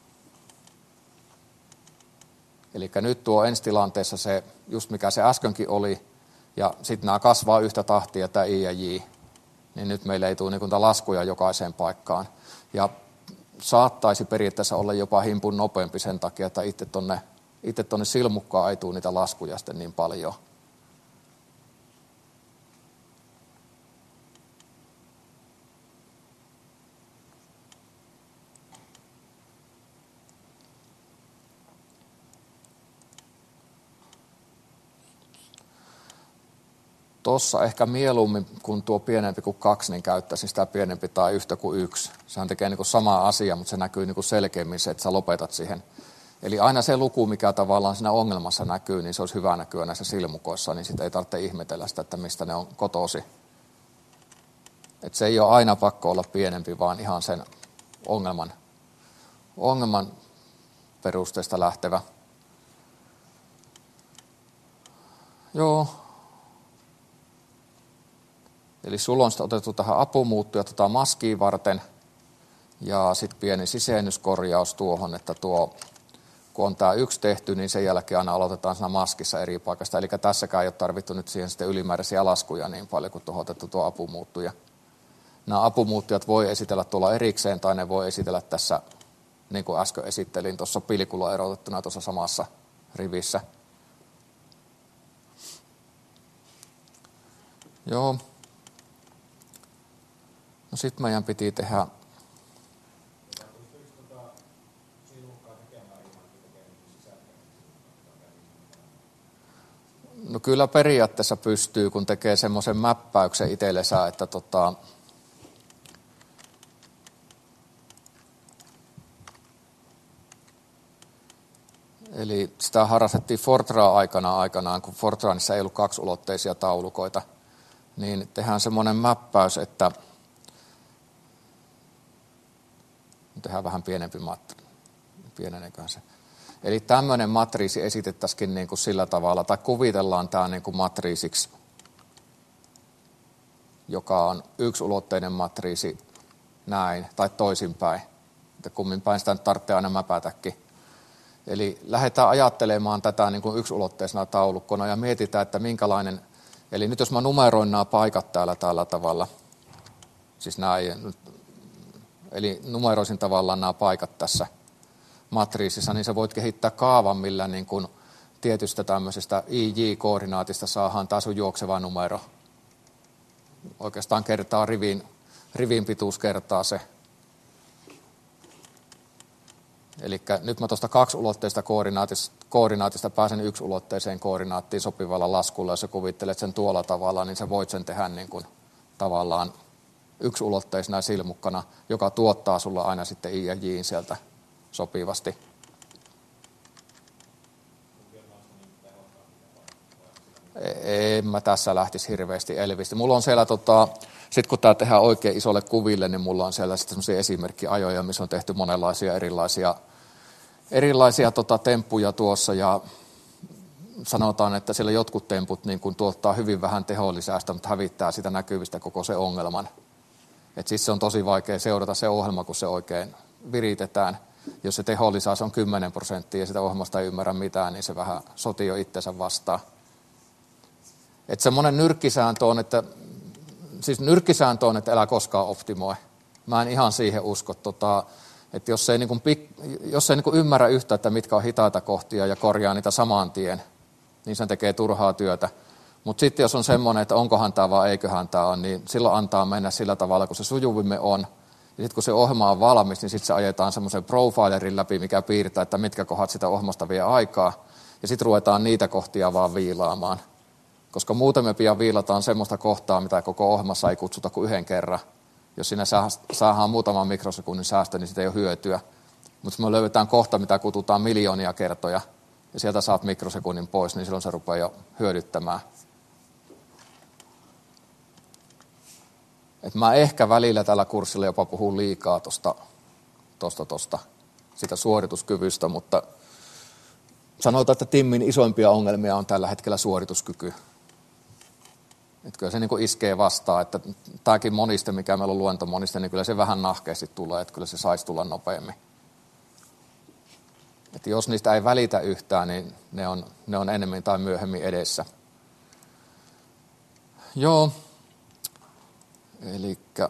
Eli nyt tuo ensitilanteessa se, just mikä se äskenkin oli, ja sitten nämä kasvaa yhtä tahtia, tämä i ja j, niin nyt meillä ei tule niin kuin laskuja jokaiseen paikkaan. Ja saattaisi periaatteessa olla jopa himpun nopeampi sen takia, että itse tuonne itse tuonne silmukkaan ei tule niitä laskuja sitten niin paljon. Tuossa ehkä mieluummin, kun tuo pienempi kuin kaksi, niin käyttäisin sitä pienempi tai yhtä kuin yksi. Sehän tekee niin kuin sama asia, mutta se näkyy niin kuin selkeämmin se, että sä lopetat siihen. Eli aina se luku, mikä tavallaan siinä ongelmassa näkyy, niin se olisi hyvä näkyä näissä silmukoissa, niin sitä ei tarvitse ihmetellä sitä, että mistä ne on kotosi. Että se ei ole aina pakko olla pienempi, vaan ihan sen ongelman, ongelman perusteesta lähtevä. Joo. Eli sulla on sitten otettu tähän apumuuttuja tota maskiin varten ja sitten pieni sisennyskorjaus tuohon, että tuo, kun on tämä yksi tehty, niin sen jälkeen aina aloitetaan siinä maskissa eri paikasta. Eli tässäkään ei ole tarvittu nyt siihen sitten ylimääräisiä laskuja niin paljon kuin tuohon otettu tuo apumuuttuja. Nämä apumuuttujat voi esitellä tuolla erikseen tai ne voi esitellä tässä, niin kuin äsken esittelin, tuossa pilkulla erotettuna tuossa samassa rivissä. Joo. No sitten meidän piti tehdä. kyllä periaatteessa pystyy, kun tekee semmoisen mäppäyksen itsellensä, että tota, eli sitä harrastettiin Fortran-aikana aikanaan, kun Fortranissa ei ollut kaksiulotteisia taulukoita, niin tehdään semmoinen mäppäys, että tehdään vähän pienempi matri, pieneneköhän se. Eli tämmöinen matriisi esitettäisikin niin kuin sillä tavalla, tai kuvitellaan tämä niin kuin matriisiksi, joka on yksiulotteinen matriisi näin, tai toisinpäin. Että kummin päin sitä nyt tarvitsee aina mäpätäkin. Eli lähdetään ajattelemaan tätä niin kuin yksiulotteisena taulukkona ja mietitään, että minkälainen, eli nyt jos mä numeroin nämä paikat täällä tällä tavalla, siis näin, eli numeroisin tavallaan nämä paikat tässä matriisissa, niin sä voit kehittää kaavan, millä niin kuin tietystä tämmöisestä I J-koordinaatista saadaan taas juokseva numero. Oikeastaan kertaa rivin, rivin pituus kertaa se. Eli nyt mä tuosta kaksiulotteista koordinaatista, koordinaatista pääsen yksiulotteiseen koordinaattiin sopivalla laskulla. Jos sä kuvittelet sen tuolla tavalla, niin sä voit sen tehdä niin kuin tavallaan yksiulotteisena silmukkana, joka tuottaa sulla aina sitten I ja J sieltä sopivasti. En mä tässä lähtisi hirveästi elvistä. Mulla on siellä, tota, sit kun tää tehdään oikein isolle kuville, niin mulla on siellä sitten semmoisia esimerkkiajoja, missä on tehty monenlaisia erilaisia, erilaisia tota, temppuja tuossa. Ja sanotaan, että siellä jotkut temput niin kun tuottaa hyvin vähän tehollisästä, mutta hävittää sitä näkyvistä koko se ongelman. Et siis se on tosi vaikea seurata se ohjelma, kun se oikein viritetään. Jos se tehollisaus on kymmenen prosenttia ja sitä ohjelmasta ei ymmärrä mitään, niin se vähän sotii jo itsensä vastaan. Että semmoinen nyrkkisääntö on, että, siis nyrkkisääntö on, että älä koskaan optimoi. Mä en ihan siihen usko, tota, että jos ei, niin kuin, jos ei niin kuin ymmärrä yhtä, että mitkä on hitaita kohtia ja korjaa niitä saman tien, niin se tekee turhaa työtä. Mutta sitten jos on semmoinen, että onkohan tämä vai eiköhän tämä on, niin silloin antaa mennä sillä tavalla, kun se sujuvimme on. Ja sitten kun se ohjelma on valmis, niin sitten se ajetaan semmoisen profilerin läpi, mikä piirtää, että mitkä kohdat sitä ohjelmasta vie aikaa. Ja sitten ruvetaan niitä kohtia vaan viilaamaan. Koska muuten me pian viilataan semmoista kohtaa, mitä koko ohjelmassa ei kutsuta kuin yhden kerran. Jos siinä saadaan muutaman mikrosekunnin säästö, niin sitä ei ole hyötyä. Mutta me löydetään kohta, mitä kutsutaan miljoonia kertoja, ja sieltä saat mikrosekunnin pois, niin silloin se rupeaa jo hyödyttämään. Et mä ehkä välillä tällä kurssilla jopa puhun liikaa tuosta tosta, tosta, sitä suorituskyvystä, mutta sanotaan, että Timmin isoimpia ongelmia on tällä hetkellä suorituskyky. Et kyllä se niin kuin iskee vastaan, että tämäkin moniste, mikä meillä on luentomoniste, niin kyllä se vähän nahkeasti tulee, että kyllä se saisi tulla nopeammin. Et jos niistä ei välitä yhtään, niin ne on, ne on enemmän tai myöhemmin edessä. Joo. Elikkä,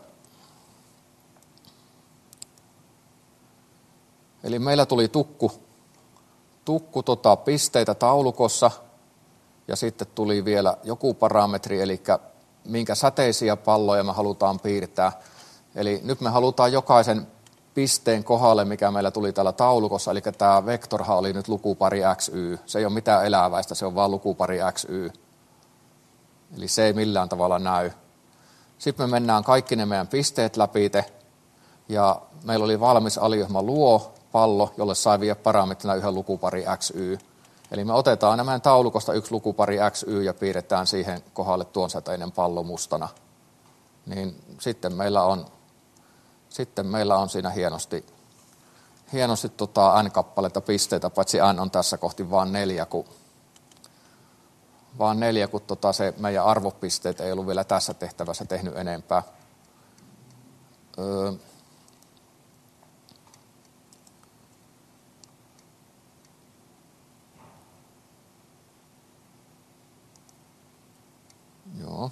eli meillä tuli tukku, tukku tota, pisteitä taulukossa ja sitten tuli vielä joku parametri, eli minkä säteisiä palloja me halutaan piirtää. Eli nyt me halutaan jokaisen pisteen kohdalle, mikä meillä tuli täällä taulukossa, eli tämä vektorhan oli nyt lukupari X Y. Se ei ole mitään eläväistä, se on vaan lukupari X Y. Eli se ei millään tavalla näy. Sitten me mennään kaikki ne meidän pisteet läpite, ja meillä oli valmis aliohjelma luo pallo, jolle sai viedä parametrina yhden lukupari X Y. Eli me otetaan aina meidän taulukosta yksi lukupari X Y ja piirretään siihen kohdalle tuon säteinen pallo mustana. Niin sitten meillä on, sitten meillä on siinä hienosti, hienosti tota n-kappaletta pisteitä, paitsi n on tässä kohti vaan neljä, kun vaan neljä, kun tota se meidän arvopisteet ei ollut vielä tässä tehtävässä tehnyt enempää. Öö. Joo.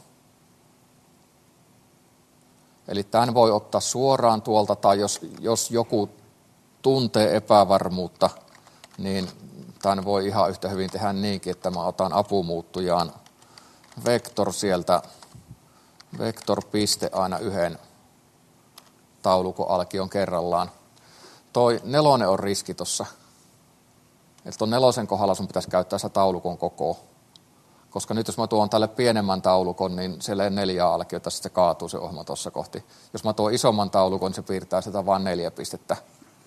Eli tämän voi ottaa suoraan tuolta, tai jos, jos joku tuntee epävarmuutta, niin tämän voi ihan yhtä hyvin tehdä niinkin, että mä otan apumuuttujaan vektor sieltä, vektorpiste aina yhden taulukon alkion kerrallaan. Toi nelonen on riski tuossa. Eli tuon nelosen kohdalla sun pitäisi käyttää sitä taulukon kokoa, Koska nyt jos mä tuon tälle pienemmän taulukon, niin siellä ei neljä alkiota, sitten se kaatuu se ohjelma tuossa kohti. Jos mä tuon isomman taulukon, niin se piirtää sitä vain neljä pistettä.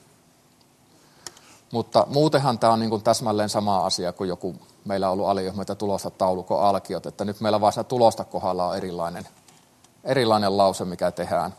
Mutta muutenhan tämä on niin kuin täsmälleen sama asia kuin joku, meillä on ollut aliohjelma, tulosta taulukon alkiot, että nyt meillä vaan tulosta kohdalla on erilainen, erilainen lause, mikä tehdään.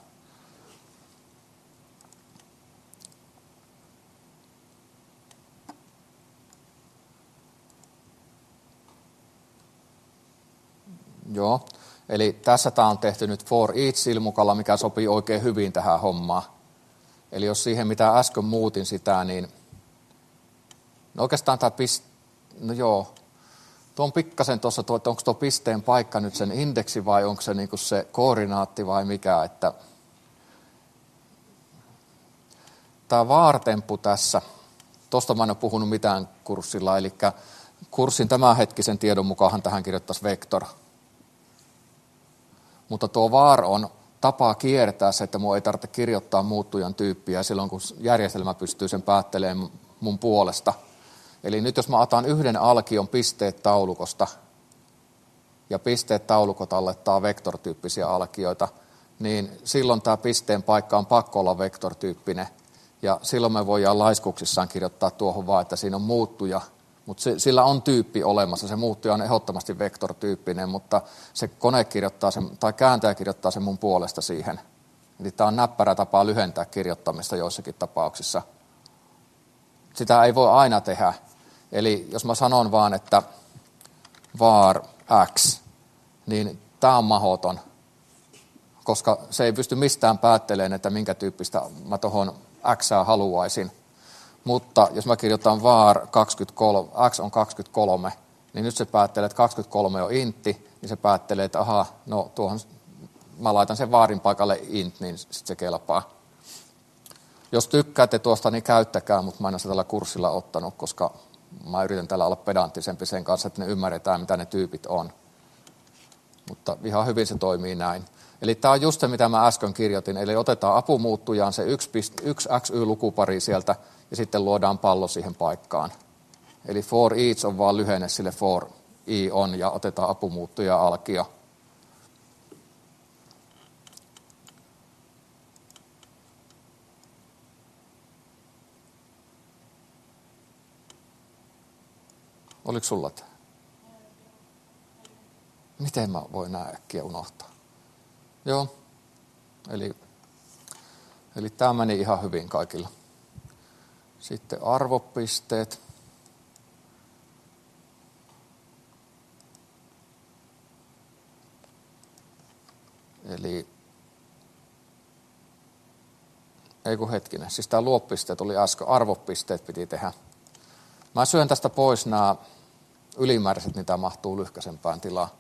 Joo, eli tässä tämä on tehty nyt for each-silmukalla, mikä sopii oikein hyvin tähän hommaan. Eli jos siihen, mitä äsken muutin sitä, niin no oikeastaan tämä piste, no joo, tuo on pikkasen tuossa, että onko tuo pisteen paikka nyt sen indeksi vai onko se niinku se koordinaatti vai mikä, että tämä vaartemppu tässä, tuosta mä en ole puhunut mitään kurssilla, eli kurssin tämänhetkisen tiedon mukaan tähän kirjoittaisi vektor. Mutta tuo var on tapa kiertää se, että minun ei tarvitse kirjoittaa muuttujan tyyppiä silloin, kun järjestelmä pystyy sen päättelemään mun puolesta. Eli nyt jos mä otan yhden alkion pisteet taulukosta, ja pisteet taulukot allettaa vektortyyppisiä alkioita, niin silloin tämä pisteen paikka on pakko olla vektortyyppinen. Ja silloin me voidaan laiskuksissaan kirjoittaa tuohon vaan, että siinä on muuttuja. Mutta sillä on tyyppi olemassa. Se muuttuja on ehdottomasti vektortyyppinen, mutta se kone kirjoittaa sen, tai kääntäjä kirjoittaa sen mun puolesta siihen. Eli tämä on näppärä tapa lyhentää kirjoittamista joissakin tapauksissa. Sitä ei voi aina tehdä. Eli jos mä sanon vaan, että var x, niin tämä on mahdoton, koska se ei pysty mistään päättelemään, että minkä tyyppistä mä tuohon x haluaisin. Mutta jos mä kirjoitan var kaksikymmentäkolme, x on kaksikymmentäkolme, niin nyt se päättelee, että kaksikymmentäkolme on intti, niin se päättelee, että aha, no tuohon, mä laitan sen vaarin paikalle int, niin sitten se kelpaa. Jos tykkäätte tuosta, niin käyttäkää, mutta mä en ole sitä tällä kurssilla ottanut, koska mä yritän täällä olla pedanttisempi sen kanssa, että ne ymmärretään, mitä ne tyypit on. Mutta ihan hyvin se toimii näin. Eli tämä on just se, mitä mä äsken kirjoitin. Eli otetaan apumuuttujaan se yksi, yksi X Y-lukupari sieltä ja sitten luodaan pallo siihen paikkaan. Eli for each on vaan lyhenne sille for i on ja otetaan apumuuttuja alkio. Oliko sulla tämä? Miten mä voin nää äkkiä unohtaa? Joo, eli, eli tämä meni ihan hyvin kaikilla. Sitten arvopisteet. Eli, ei kun hetkinen, siis tämä luoppisteet oli äsken, arvopisteet piti tehdä. Mä syön tästä pois nämä ylimääräiset, mitä mahtuu lyhkäisempään tilaan.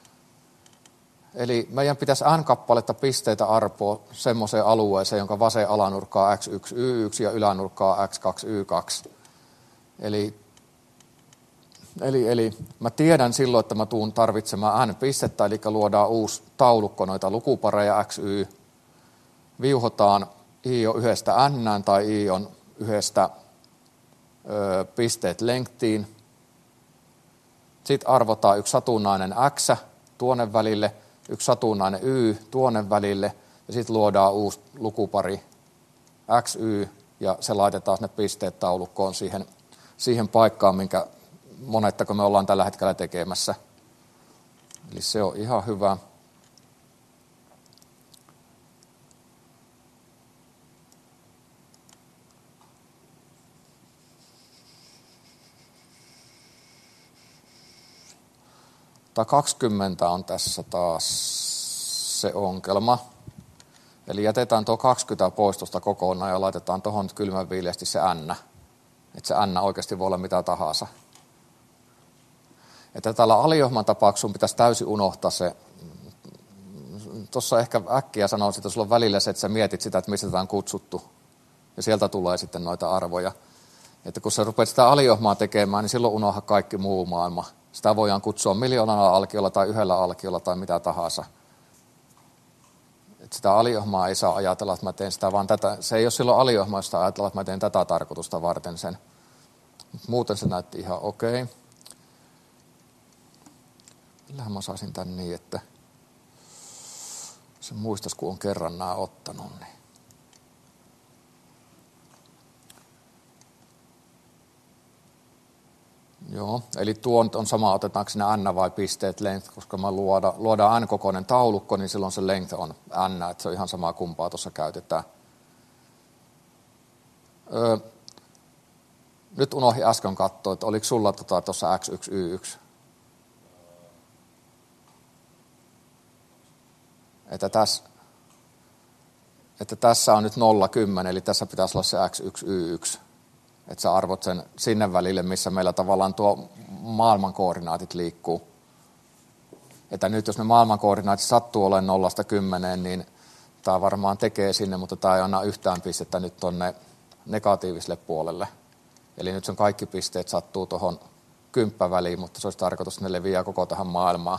Eli meidän pitäisi n-kappaletta pisteitä arpoa semmoiseen alueeseen, jonka vasen alanurkka on x yksi y yksi ja ylänurkka on x kaksi y kaksi. Eli, eli, eli mä tiedän silloin, että mä tuun tarvitsemaan n-pistettä, eli luodaan uusi taulukko noita lukupareja x, y. Viuhotaan i on yhdestä n tai i on yhdestä ö, pisteet lengttiin. Sitten arvotaan yksi satunnainen x tuonne välille, yksi satunnainen y tuonne välille ja sitten luodaan uusi lukupari x, y ja se laitetaan ne pisteet taulukkoon siihen, siihen paikkaan, minkä monettako me ollaan tällä hetkellä tekemässä. Eli se on ihan hyvä. Tämä kaksikymmentä on tässä taas se ongelma. Eli jätetään tuo kaksikymmentä pois tuosta kokonaan ja laitetaan tuohon kylmän viileästi se n. Että se n oikeasti voi olla mitä tahansa. Että tällä aliohjelman tapauksessa pitäisi täysin unohtaa se. Tuossa ehkä äkkiä sanoisin, että sulla on välillä se, että sä mietit sitä, että mistä tätä on kutsuttu. Ja sieltä tulee sitten noita arvoja. Että kun sä rupeat sitä aliohjelmaa tekemään, niin silloin unohda kaikki muu maailma. Sitä voidaan kutsua miljoonalla alkiolla tai yhdellä alkiolla tai mitä tahansa. Että sitä aliohjelmaa ei saa ajatella, että mä teen sitä, vaan tätä. Se ei ole silloin aliohjelmaa, josta ajatella, että mä teen tätä tarkoitusta varten sen. Muuten se näytti ihan okei. Kyllähän mä saisin tän niin, että se muistas, kun on kerran nämä ottanut. Niin. Joo, eli tuo on sama, otetaanko siinä n vai pisteet length, koska me luoda, luodaan n-kokoinen taulukko, niin silloin se length on n, että se on ihan samaa kumpaa tuossa käytetään. Öö, nyt unohdin äsken katsoa, että oliko sulla tuossa tota, x yksi y yksi? Että tässä, että tässä on nyt nolla kymmenen, eli tässä pitäisi olla se x yksi y yksi. Että sä arvot sen sinne välille, missä meillä tavallaan tuo maailman koordinaatit liikkuu. Että nyt jos ne maailman koordinaatit sattuu olemaan nollasta kymmeneen, niin tämä varmaan tekee sinne, mutta tämä ei anna yhtään pistettä nyt tuonne negatiiviselle puolelle. Eli nyt sen kaikki pisteet sattuu tuohon kymppäväliin, mutta se olisi tarkoitus, että ne leviää koko tähän maailmaan.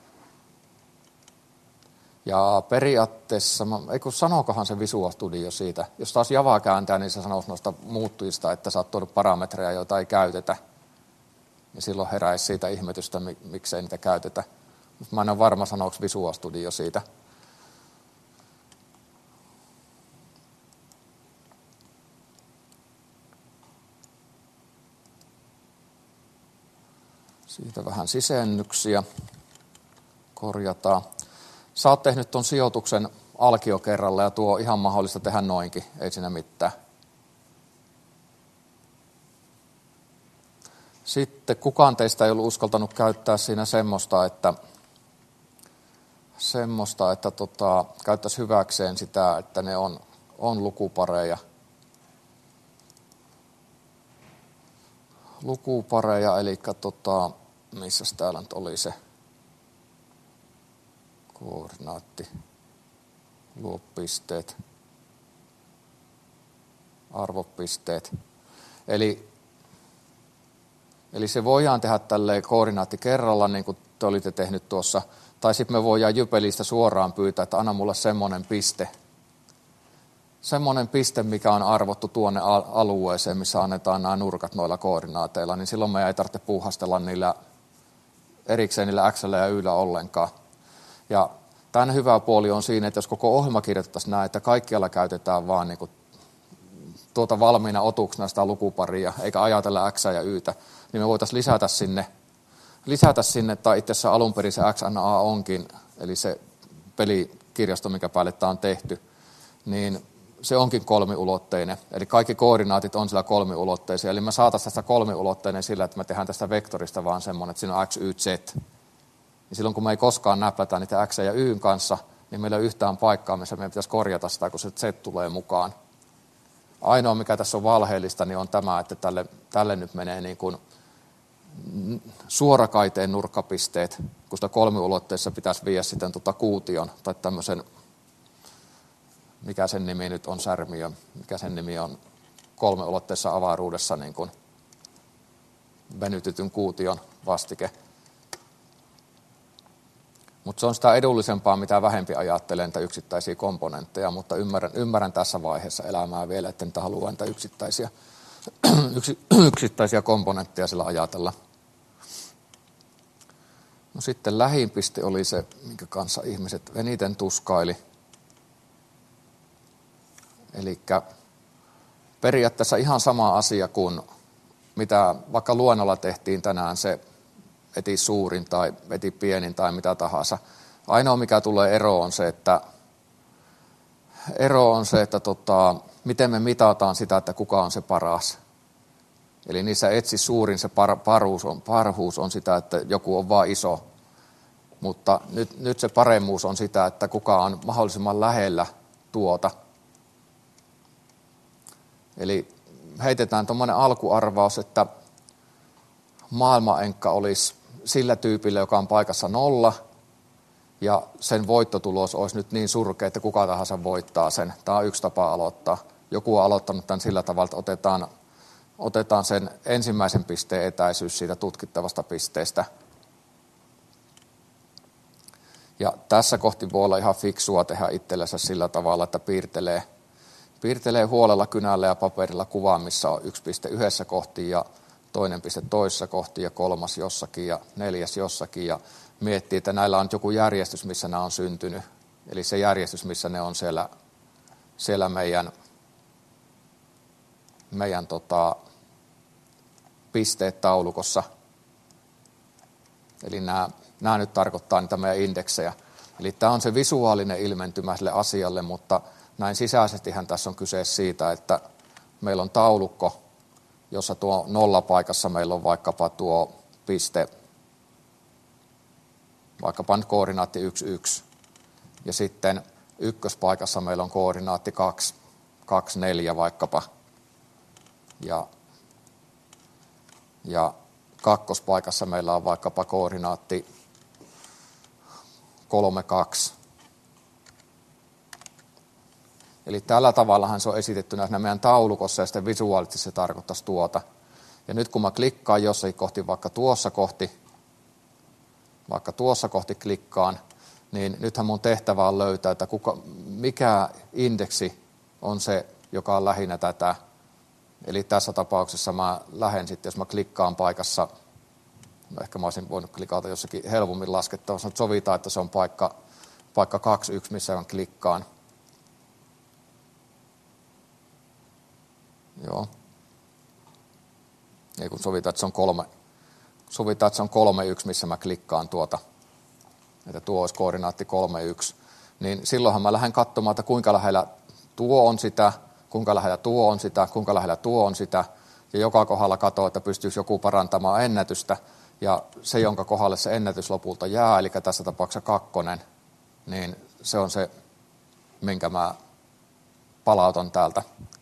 Ja periaatteessa, ei kun sanookohan se Visual Studio siitä, jos taas Javaa kääntää, niin se sanoisi noista muuttujista, että sä oot tuonut parametreja, joita ei käytetä. Ja silloin heräisi siitä ihmetystä, miksei niitä käytetä. Mutta mä en ole varma, sanooko Visual Studio siitä. Siitä vähän sisennyksiä korjataan. Sä oot tehnyt tuon sijoituksen alkio kerralla ja tuo on ihan mahdollista tehdä noinkin, ei siinä mitään. Sitten kukaan teistä ei ollut uskaltanut käyttää siinä semmoista, että, semmoista, että tota, käyttäisi hyväkseen sitä, että ne on, on lukupareja. Lukupareja, eli tota, missä täällä nyt oli se koordinaatti, luo pisteet, arvopisteet. Eli, eli se voidaan tehdä tälleen koordinaatti kerralla, niin kuin te olitte tehnyt tuossa. Tai sitten me voidaan Jypelistä suoraan pyytää, että anna mulle semmoinen piste. Semmoinen piste, mikä on arvottu tuonne alueeseen, missä annetaan nämä nurkat noilla koordinaateilla, niin silloin me ei tarvitse puuhastella niillä erikseen niillä x:llä ja yllä ollenkaan. Ja tämän hyvä puoli on siinä, että jos koko ohjelma kirjoitettaisiin näin, että kaikkialla käytetään vaan niin kuin tuota valmiina otuksena sitä lukuparia, eikä ajatella x ja ytä, niin me voitaisiin lisätä sinne, lisätä sinne, tai itse asiassa alun perin se X N A onkin, eli se pelikirjasto, mikä päälle tämä on tehty, niin se onkin kolmiulotteinen. Eli kaikki koordinaatit on sillä kolmiulotteisia. Eli me saataisiin tästä kolmiulotteinen sillä, että me tehdään tästä vektorista vaan semmoinen, että siinä on x, y, z. Ja silloin kun me ei koskaan näplätä niitä x ja y kanssa, niin meillä ei ole yhtään paikkaa, missä meidän pitäisi korjata sitä, kun se z tulee mukaan. Ainoa, mikä tässä on valheellista, niin on tämä, että tälle, tälle nyt menee niin kuin suorakaiteen nurkkapisteet, kun sitä kolmiulotteessa pitäisi viedä sitten tuota kuution tai tämmöisen, mikä sen nimi nyt on, särmiö, mikä sen nimi on kolmeulotteessa avaruudessa niin kuin venytetyn kuution vastike. Mutta se on sitä edullisempaa, mitä vähempi ajattelee niitä yksittäisiä komponentteja, mutta ymmärrän, ymmärrän tässä vaiheessa elämää vielä, että niitä haluaa niitä yksittäisiä, yksi, yksittäisiä komponentteja sillä ajatella. No sitten lähimpiste oli se, minkä kanssa ihmiset eniten tuskaili. Eli periaatteessa ihan sama asia kuin mitä vaikka luennolla tehtiin tänään se eti suurin tai eti pienin tai mitä tahansa. Ainoa mikä tulee ero on se, että, ero on se, että tota, miten me mitataan sitä, että kuka on se paras. Eli niissä etsi suurin se par, paruus on, parhuus on sitä, että joku on vaan iso. Mutta nyt, nyt se paremmuus on sitä, että kuka on mahdollisimman lähellä tuota. Eli heitetään tuommoinen alkuarvaus, että maailmanenkka olisi sillä tyypillä, joka on paikassa nolla, ja sen voittotulos olisi nyt niin surkea, että kuka tahansa voittaa sen. Tämä on yksi tapa aloittaa. Joku on aloittanut tämän sillä tavalla, että otetaan, otetaan sen ensimmäisen pisteen etäisyys siitä tutkittavasta pisteestä. Ja tässä kohti voi olla ihan fiksua tehdä itsellensä sillä tavalla, että piirtelee, piirtelee huolella kynällä ja paperilla kuvaa, missä on yksi piste yhdessä kohti ja toinen piste toisessa kohti ja kolmas jossakin ja neljäs jossakin ja miettii, että näillä on joku järjestys, missä nämä on syntynyt. Eli se järjestys, missä ne on siellä, siellä meidän, meidän tota, pisteet taulukossa. Eli nämä, nämä nyt tarkoittaa niitä meidän indeksejä. Eli tämä on se visuaalinen ilmentymä sille asialle, mutta näin sisäisestihän tässä on kyse siitä, että meillä on taulukko, jossa tuo nollapaikassa meillä on vaikkapa tuo piste, vaikkapa nyt koordinaatti yksi yksi. Ja sitten ykköspaikassa meillä on koordinaatti kaksi kaksi neljä vaikkapa. Ja, ja kakkospaikassa meillä on vaikkapa koordinaatti kolme kaksi. Eli tällä tavallahan se on esitetty näissä meidän taulukossa ja sitten visuaalisesti se tarkoittaisi tuota. Ja nyt kun mä klikkaan jossakin kohti, vaikka tuossa kohti, vaikka tuossa kohti klikkaan, niin nythän mun tehtävä on löytää, että kuka, mikä indeksi on se, joka on lähinnä tätä. Eli tässä tapauksessa mä lähden sitten, jos mä klikkaan paikassa, no ehkä mä olisin voinut klikata jossakin helpommin laskettavassa, mutta sovitaan, että se on paikka, paikka kaksi yksi, missä mä klikkaan. Joo. Ei kun sovitaan, että se on kolme. Sovitaan, että se on kolme yksi, missä mä klikkaan tuota. Että tuo olisi koordinaatti kolme yksi. Niin silloinhan mä lähden katsomaan, että kuinka lähellä tuo on sitä, kuinka lähellä tuo on sitä, kuinka lähellä tuo on sitä. Ja joka kohdalla katsoo, että pystyisi joku parantamaan ennätystä. Ja se, jonka kohdalle se ennätys lopulta jää, eli tässä tapauksessa kakkonen, niin se on se, minkä mä palautan täältä.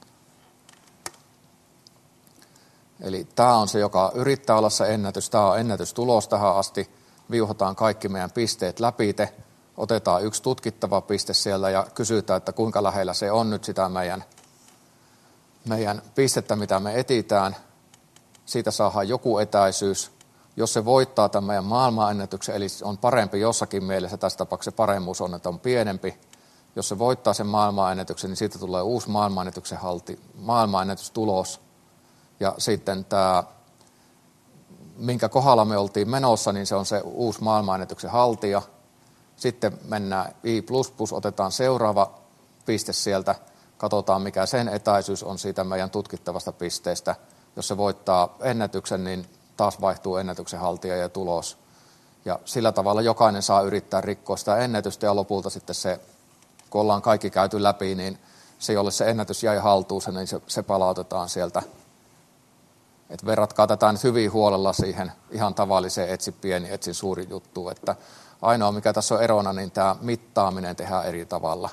Eli tämä on se, joka yrittää olla se ennätys. Tämä on ennätystulos tähän asti. Viuhataan kaikki meidän pisteet läpite. Otetaan yksi tutkittava piste siellä ja kysytään, että kuinka lähellä se on nyt sitä meidän, meidän pistettä, mitä me etitään. Siitä saadaan joku etäisyys. Jos se voittaa tämän meidän maailmanennätyksen, eli on parempi jossakin mielessä, tässä tapauksessa paremmuus on, että on pienempi. Jos se voittaa sen maailmanennätyksen, niin siitä tulee uusi maailmanennätyksen halti, maailmanennätystulos. Ja sitten tämä, minkä kohdalla me oltiin menossa, niin se on se uusi maailmanennätyksen haltija. Sitten mennään I plus plus, otetaan seuraava piste sieltä, katsotaan mikä sen etäisyys on siitä meidän tutkittavasta pisteestä. Jos se voittaa ennätyksen, niin taas vaihtuu ennätyksen haltija ja tulos. Ja sillä tavalla jokainen saa yrittää rikkoa sitä ennätystä ja lopulta sitten se, kun ollaan kaikki käyty läpi, niin se, jolle se ennätys jäi haltuunsa, niin se, se palautetaan sieltä. Et verratkaa tätä nyt hyvin huolella siihen ihan tavalliseen etsi pieni, etsi suuri juttuun, että ainoa mikä tässä on erona, niin tämä mittaaminen tehdään eri tavalla.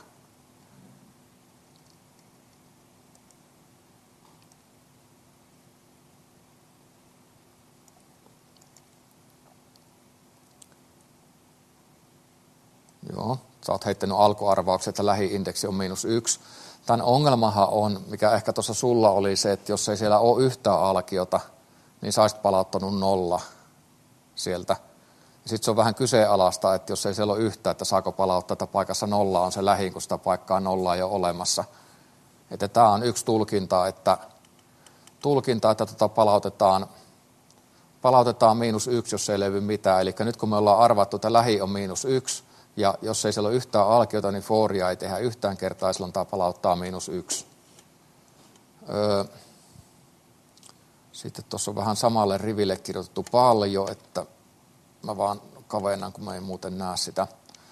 Joo, sä oot heittänyt alkuarvauksen, että lähi-indeksi on miinus yksi. Tämän ongelmahan on, mikä ehkä tuossa sulla oli se, että jos ei siellä ole yhtään alkiota, niin sä olisit palauttanut nolla sieltä. Sitten se on vähän kyseenalaista, että jos ei siellä ole yhtään, että saako palauttaa, että paikassa nolla on se lähin, kun sitä paikkaa nollaa ei ole olemassa. Että tämä on yksi tulkinta, että, tulkinta, että tota palautetaan, palautetaan miinus yksi, jos ei levy mitään. Eli nyt kun me ollaan arvattu, että lähi on miinus yksi, ja jos ei siellä ole yhtään alkiota, niin foria ei tehdä yhtään kertaa, silloin tämä palauttaa miinus yksi. Öö, sitten tuossa on vähän samalle riville kirjoitettu paljon, että mä vaan kavennan, kun mä en muuten näe sitä.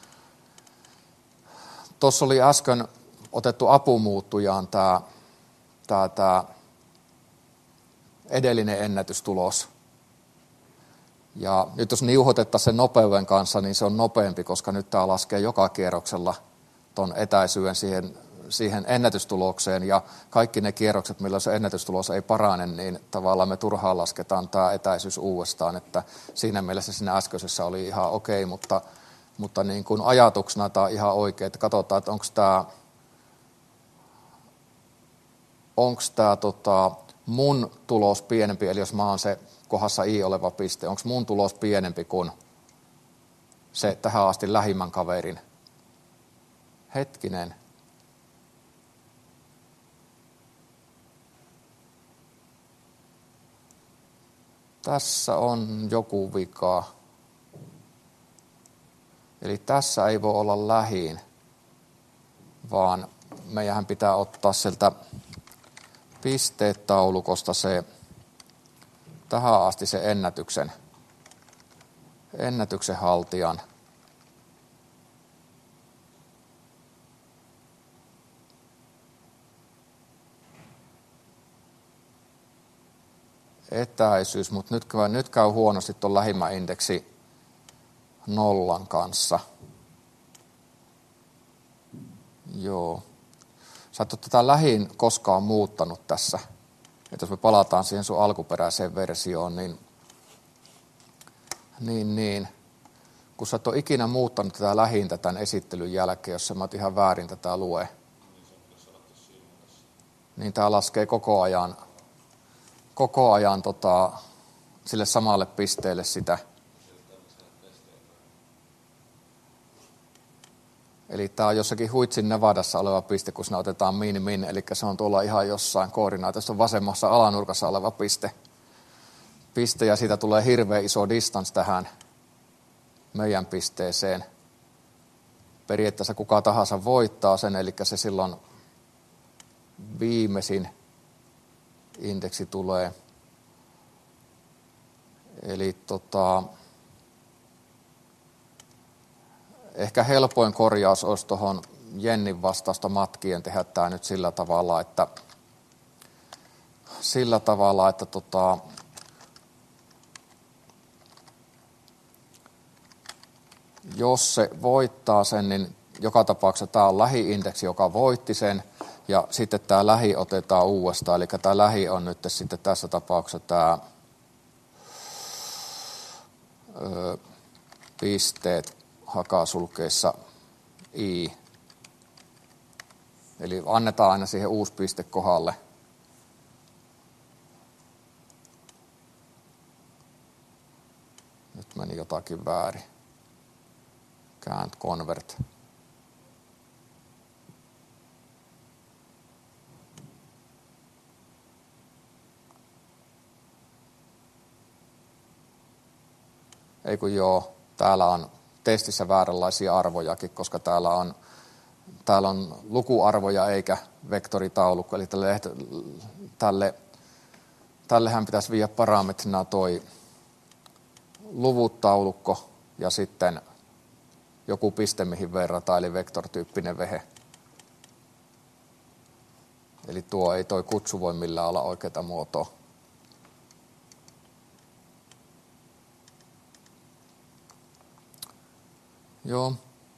Tuossa oli äsken otettu apumuuttujaan tämä, tämä, tämä edellinen ennätystulos. Ja nyt jos niuhoitettaisiin sen nopeuden kanssa, niin se on nopeampi, koska nyt tämä laskee joka kierroksella tuon etäisyyden siihen, siihen ennätystulokseen. Ja kaikki ne kierrokset, millä se ennätystulos ei parane, niin tavallaan me turhaan lasketaan tämä etäisyys uudestaan. Että siinä mielessä siinä äskeisessä oli ihan okei, mutta, mutta niin kuin ajatuksena tämä on ihan oikein, että katsotaan, että onko tämä, onko tämä tota, mun tulos pienempi, eli jos mä oon se kohdassa I oleva piste, onko mun tulos pienempi kuin se tähän asti lähimmän kaverin? Hetkinen. Tässä on joku vika. Eli tässä ei voi olla lähin, vaan meidän pitää ottaa sieltä pisteet taulukosta se tähän asti se ennätyksen, ennätyksen haltijan. Etäisyys, mutta nyt, nyt käy huonosti tuon lähimmäindeksi nollan kanssa. Joo. Sä et ole tätä lähin koskaan muuttanut tässä. Että jos me palataan siihen sun alkuperäiseen versioon, niin, niin, niin kun sä et ole ikinä muuttanut tätä lähintä tämän esittelyn jälkeen, jos sä mä oot ihan väärin tätä lue, niin tää laskee koko ajan, koko ajan tota, sille samalle pisteelle sitä. Eli tämä on jossakin Huitsin Nevadassa oleva piste, kun siinä otetaan min min, eli se on tuolla ihan jossain koordinaatiossa on vasemmassa alanurkassa oleva piste. Piste ja siitä tulee hirveän iso distance tähän meidän pisteeseen. Periaatteessa kuka tahansa voittaa sen, eli se silloin viimeisin indeksi tulee. Eli tota... Ehkä helpoin korjaus olisi tuohon Jennin vastausta matkien tehdä tämä nyt sillä tavalla, että, sillä tavalla, että tota, jos se voittaa sen, niin joka tapauksessa tämä on lähi-indeksi, joka voitti sen, ja sitten tämä lähi otetaan uudestaan, eli tämä lähi on nyt sitten tässä tapauksessa tämä ö, pisteet hakasulkeissa i. Eli annetaan aina siihen uusi piste kohdalle. Nyt meni jotakin väärin. Can't convert. Ei kun joo, täällä on testissä vääränlaisia arvojakin, koska täällä on, täällä on lukuarvoja eikä vektoritaulukko. Eli tälle, tälle, tällehän pitäisi viedä parametrina toi luvut-taulukko ja sitten joku piste, mihin verrataan, eli vektortyyppinen vehe. Eli tuo ei toi kutsu voi millään olla oikeaa muotoa. Joo.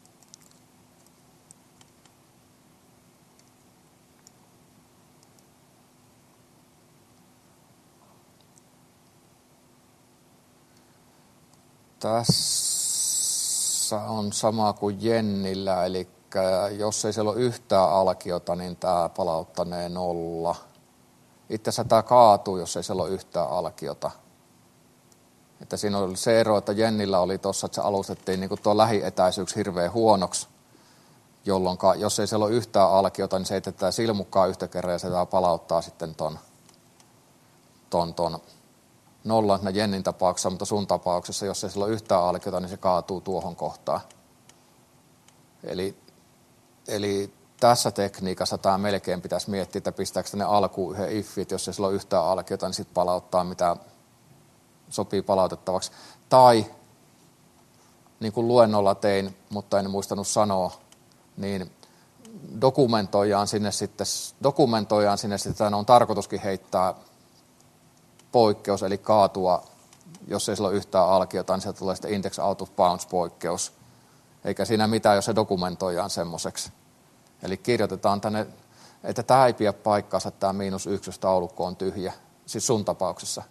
Tässä on sama kuin Jennillä, eli jos ei siellä ole yhtään alkiota, niin tämä palauttanee nolla. Itse asiassa tämä kaatuu, jos ei siellä ole yhtään alkiota. Että siinä oli se ero, että Jennillä oli tuossa, että se alustettiin niin kuin tuo lähietäisyyksi hirveän huonoksi, jolloin jos ei siellä ole yhtään alkiota, niin se heitetään silmukkaan yhtä kerran ja se palauttaa sitten ton, ton, ton nollan Jennin tapauksessa, mutta sun tapauksessa, jos ei siellä ole yhtään alkiota, niin se kaatuu tuohon kohtaan. Eli, eli tässä tekniikassa tämä melkein pitäisi miettiä, että pistääkö tänne alkuun yhden iffi, että jos ei siellä ole yhtään alkiota, niin sitten palauttaa mitä sopii palautettavaksi. Tai, niin kuin luennolla tein, mutta en muistanut sanoa, niin dokumentoijaan sinne sitten, dokumentoijaan sinne sitten on tarkoituskin heittää poikkeus, eli kaatua, jos ei sillä ole yhtään alkiota, niin sieltä tulee sitten index out of bounds -poikkeus. Eikä siinä mitään, jos se dokumentoidaan semmoiseksi. Eli kirjoitetaan tänne, että tämä ei pidä paikkaansa, että tämä miinus yksi, jos taulukko on tyhjä. Siis sun tapauksessa.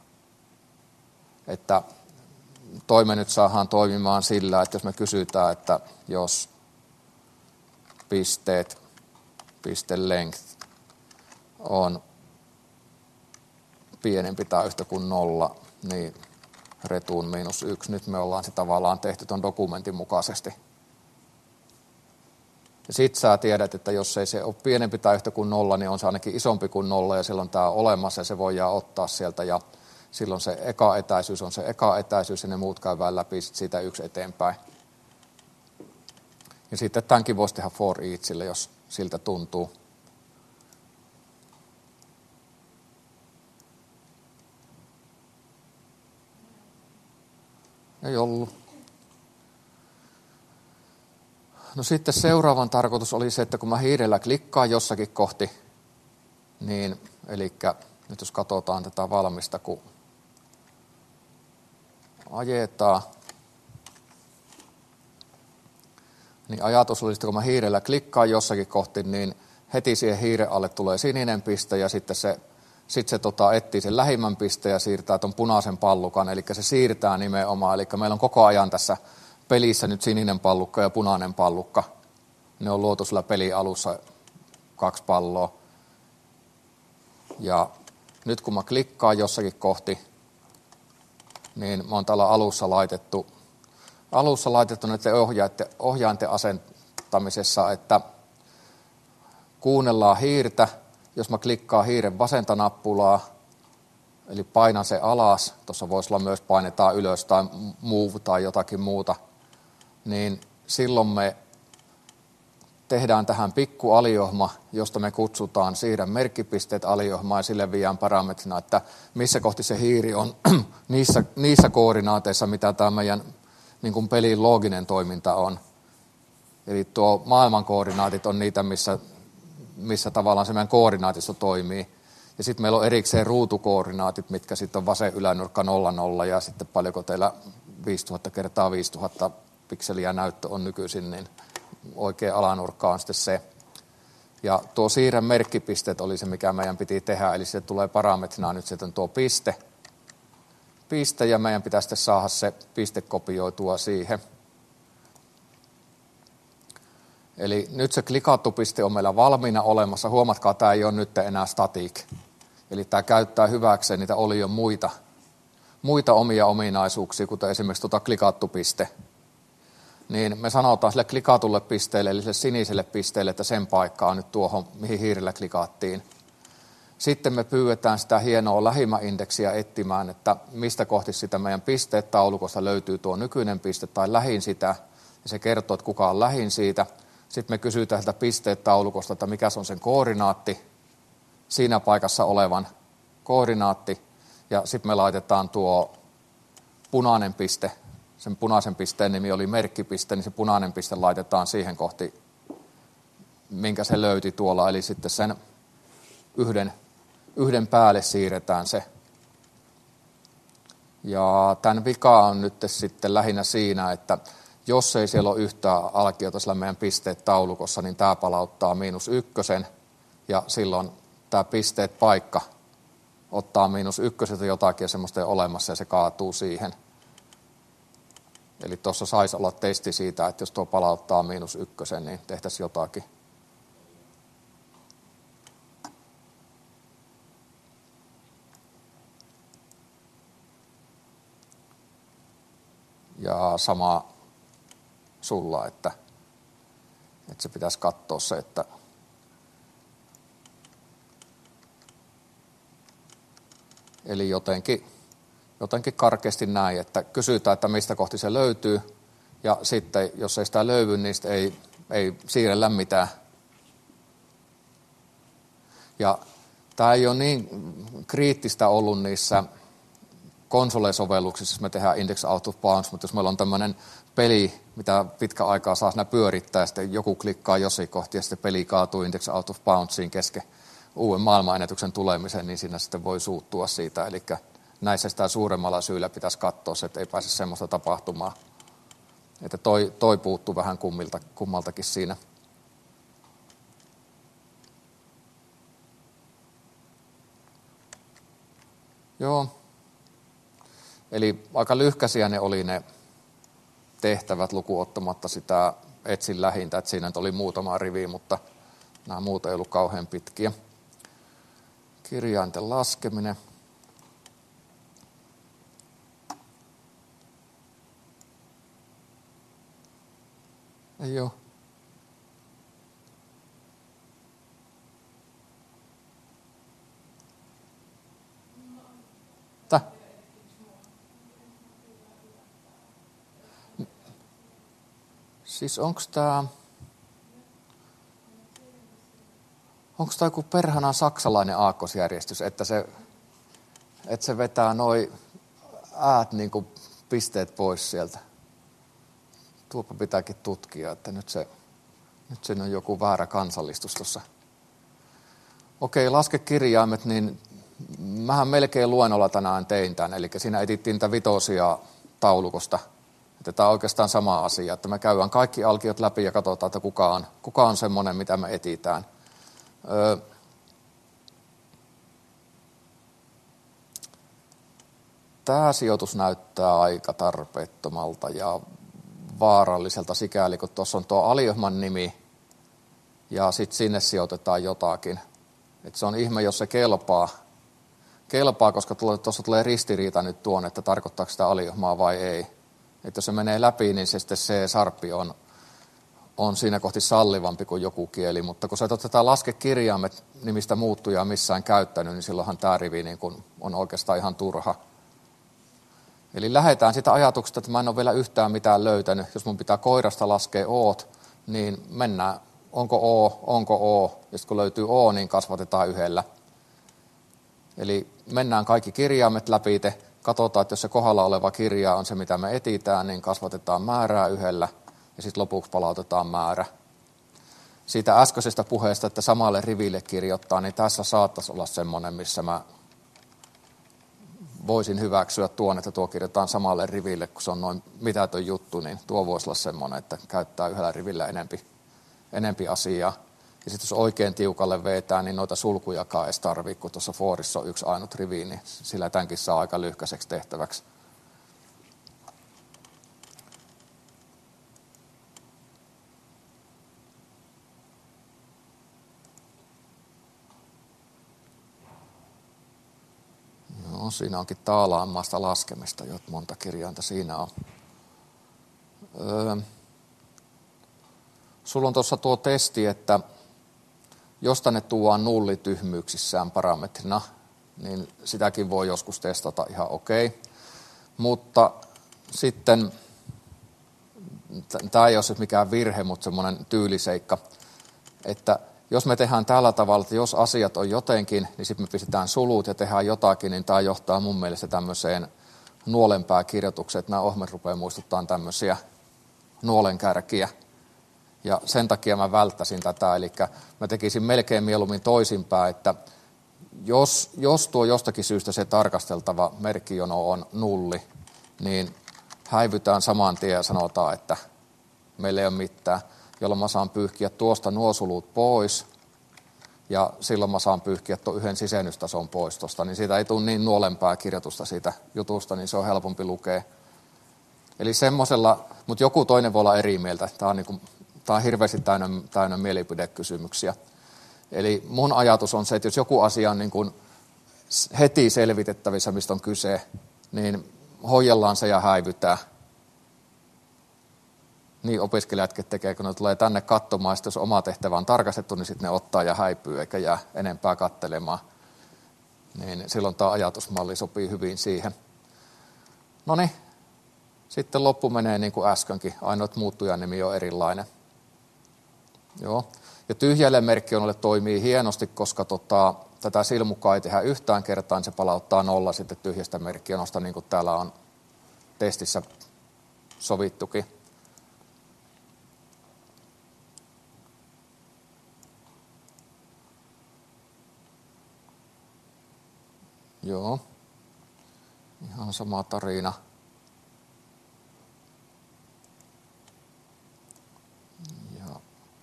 Että toime nyt saadaan toimimaan sillä, että jos me kysytään, että jos pisteet, piste length on pienempi tai yhtä kuin nolla, niin retuun miinus yksi. Nyt me ollaan se tavallaan tehty tuon dokumentin mukaisesti. Ja sit sä tiedät, että jos ei se ole pienempi tai yhtä kuin nolla, niin on se ainakin isompi kuin nolla ja silloin tämä on olemassa ja se voidaan ottaa sieltä ja silloin se eka etäisyys on se eka etäisyys ja ne muut käydään läpi siitä yksi eteenpäin. Ja sitten tämänkin voisi tehdä for eachille, jos siltä tuntuu. Ei ollut. No sitten seuraavan tarkoitus oli se, että kun mä hiirellä klikkaan jossakin kohti, niin eli nyt jos katsotaan tätä valmista, kun ajetaan, niin ajatus oli, että kun mä hiirellä klikkaan jossakin kohti, niin heti siihen hiiren alle tulee sininen piste ja sitten se, sit se tota, etsii sen lähimmän pisteen ja siirtää tuon punaisen pallukan, eli se siirtää nimenomaan, eli meillä on koko ajan tässä pelissä nyt sininen pallukka ja punainen pallukka. Ne on luotu sillä pelin alussa kaksi palloa. Ja nyt kun mä klikkaan jossakin kohti, niin mä oon täällä alussa laitettu, alussa laitettu näiden ohjainten, ohjainten asentamisessa, että kuunnellaan hiirtä. Jos mä klikkaan hiiren vasenta nappulaa, eli painan se alas, tuossa voisi olla myös painetaan ylös tai move tai jotakin muuta, niin silloin me tehdään tähän pikku aliohma, josta me kutsutaan siirrän merkkipisteet aliohmaan ja sille viedään parametrina, että missä kohti se hiiri on niissä, niissä koordinaateissa, mitä tämä meidän niin kuin pelin looginen toiminta on. Eli tuo maailman koordinaatit on niitä, missä, missä tavallaan se meidän koordinaatisto toimii. Ja sitten meillä on erikseen ruutukoordinaatit, mitkä sitten on vasen ylänurkka nolla nolla ja sitten paljonko teillä viisituhatta kertaa viisituhatta pikseliä näyttö on nykyisin, niin oikea alanurkka on sitten se. Ja tuo siirrän merkkipisteet oli se, mikä meidän piti tehdä, eli se tulee parametrina nyt sitten tuo piste. Piste, ja meidän pitää sitten saada se piste kopioitua siihen. Eli nyt se klikattu piste on meillä valmiina olemassa. Huomatkaa, tämä ei ole nyt enää static. Eli tämä käyttää hyväkseen niitä olion muita, muita omia ominaisuuksia, kuten esimerkiksi tuota klikattu piste. Niin me sanotaan sille klikatulle pisteelle, eli sille siniselle pisteelle, että sen paikka on nyt tuohon, mihin hiirillä klikattiin. Sitten me pyydetään sitä hienoa lähimäindeksiä etsimään, että mistä kohti sitä meidän pisteet-taulukosta löytyy tuo nykyinen piste tai lähin sitä, ja se kertoo, että kuka on lähin siitä. Sitten me kysytään sieltä pisteet-taulukosta, että mikä se on sen koordinaatti, siinä paikassa olevan koordinaatti, ja sitten me laitetaan tuo punainen piste, sen punaisen pisteen nimi oli merkkipiste, niin se punainen piste laitetaan siihen kohti, minkä se löyti tuolla, eli sitten sen yhden, yhden päälle siirretään se. Ja tämän vika on nyt sitten lähinnä siinä, että jos ei siellä ole yhtään alkiota sillä meidän pisteet taulukossa, niin tämä palauttaa miinus ykkösen, ja silloin tämä pisteet paikka ottaa miinus ykköseltä jotakin ja semmoista olemassa, ja se kaatuu siihen. Eli tuossa saisi olla testi siitä, että jos tuo palauttaa miinus ykkösen, niin tehtäisiin jotakin. Ja sama sulla, että, että se pitäisi katsoa se, että eli jotenkin, jotenkin karkeasti näin, että kysytään, että mistä kohti se löytyy, ja sitten jos ei sitä löydy, niin ei, ei siirrellä mitään. Ja tämä ei ole niin kriittistä ollut niissä konsolesovelluksissa, jos me tehdään index out of bounds, mutta jos meillä on tämmöinen peli, mitä pitkä aikaa saa siinä pyörittää, ja sitten joku klikkaa jossain kohti, ja sitten peli kaatuu index out of boundsiin kesken uuden maailmanennätyksen tulemisen, niin siinä sitten voi suuttua siitä. Eli näissä sitä suuremmalla syyllä pitäisi katsoa se, että ei pääse semmoista tapahtumaan. Että toi, toi puuttuu vähän kummilta, kummaltakin siinä. Joo. Eli aika lyhkäisiä ne oli ne tehtävät lukuun ottamatta sitä etsin lähintä, että siinä oli muutama rivi, mutta nämä muut ei ollut kauhean pitkiä. Kirjainten laskeminen. Ei ole. Täh? Siis onko tämä... onko tämä joku perhana saksalainen aakkosjärjestys, että se, että se vetää noi äät niin kuin pisteet pois sieltä. Tuopa pitääkin tutkia, että nyt, se, nyt siinä on joku väärä kansallistus tuossa. Okei, laske kirjaimet, niin mähän melkein luennolla tänään tein tämän, eli siinä etittiin niitä vitosia taulukosta. Että tämä on oikeastaan sama asia, että me käydään kaikki alkiot läpi ja katsotaan, että kuka on, kuka on semmoinen, mitä me etitään. Öö, Tämä sijoitus näyttää aika tarpeettomalta ja vaaralliselta sikäli, kun tuossa on tuo aliohman nimi ja sitten sinne sijoitetaan jotakin. Et se on ihme, jos se kelpaa, kelpaa koska tuossa tulee ristiriita nyt tuon, että tarkoittaako sitä aliohmaa vai ei. Et jos se menee läpi, niin se sitten se sarppi on, on siinä kohti sallivampi kuin joku kieli, mutta kun sä et ole tätä laske kirjaimet nimistä muuttujaa missään käyttänyt, niin silloinhan tämä rivi niin kun on oikeastaan ihan turha. Eli lähdetään sitä ajatuksesta, että mä en ole vielä yhtään mitään löytänyt. Jos mun pitää koirasta laskea oot, niin mennään, onko o, onko o, ja sitten kun löytyy o, niin kasvatetaan yhdellä. Eli mennään kaikki kirjaimet läpi, te katsotaan, että jos se kohdalla oleva kirja on se, mitä me etitään, niin kasvatetaan määrää yhdellä, ja sitten lopuksi palautetaan määrä. Siitä äskeisestä puheesta, että samalle riville kirjoittaa, niin tässä saattaisi olla semmoinen, missä mä voisin hyväksyä tuon, että tuo kirjoitetaan samalle riville, kun se on noin mitätön juttu, niin tuo voisi olla semmoinen, että käyttää yhdellä rivillä enempi, enempi asiaa. Ja sitten jos oikein tiukalle vetää, niin noita sulkujakaan edes tarvitse, kun tuossa Forissa on yksi ainut rivi, niin sillä tämänkin saa aika lyhkäiseksi tehtäväksi. No, siinä onkin taalaammaista laskemista, jo monta kirjainta siinä on. Öö, sulla on tuossa tuo testi, että jos tänne tuodaan nulli tyhmyyksissään parametrina, niin sitäkin voi joskus testata ihan okei. Mutta sitten, tämä ei ole mikään virhe, mutta semmoinen tyyliseikka, että jos me tehdään tällä tavalla, että jos asiat on jotenkin, niin sitten me pistetään sulut ja tehdään jotakin, niin tämä johtaa mun mielestä tämmöiseen nuolenpääkirjoitukseen, että nämä ohmet rupeaa muistuttaa tämmöisiä nuolenkärkiä. Ja sen takia mä välttäisin tätä, eli mä tekisin melkein mieluummin toisinpäin, että jos, jos tuo jostakin syystä se tarkasteltava merkkijono on nulli, niin häivytään saman tien ja sanotaan, että meillä ei ole mitään, jolloin mä saan pyyhkiä tuosta nuo sulut pois, ja silloin mä saan pyyhkiä tuon yhden sisennystason pois tuosta, niin siitä ei tule niin nuolempää kirjoitusta siitä jutusta, niin se on helpompi lukea. Eli semmoisella, mutta joku toinen voi olla eri mieltä, tämä on, niin kuin, tämä on hirveästi täynnä, täynnä mielipidekysymyksiä. Eli mun ajatus on se, että jos joku asia on niin kuin heti selvitettävissä, mistä on kyse, niin hoidellaan se ja häivytään. Niin opiskelijatkin tekee, kun ne tulee tänne katsomaan, jos oma tehtävä on tarkastettu, niin sitten ne ottaa ja häipyy, eikä jää enempää katselemaan. Niin silloin tämä ajatusmalli sopii hyvin siihen. No niin, sitten loppu menee niin kuin äskenkin, ainoa muuttujan nimi on erilainen. Joo. Ja tyhjälle merkkionolle toimii hienosti, koska tota, tätä silmukkaa ei tehdä yhtään kertaa, niin se palauttaa nolla sitten tyhjästä merkkionosta, niin kuin täällä on testissä sovittukin. Joo, ihan sama tarina. Ja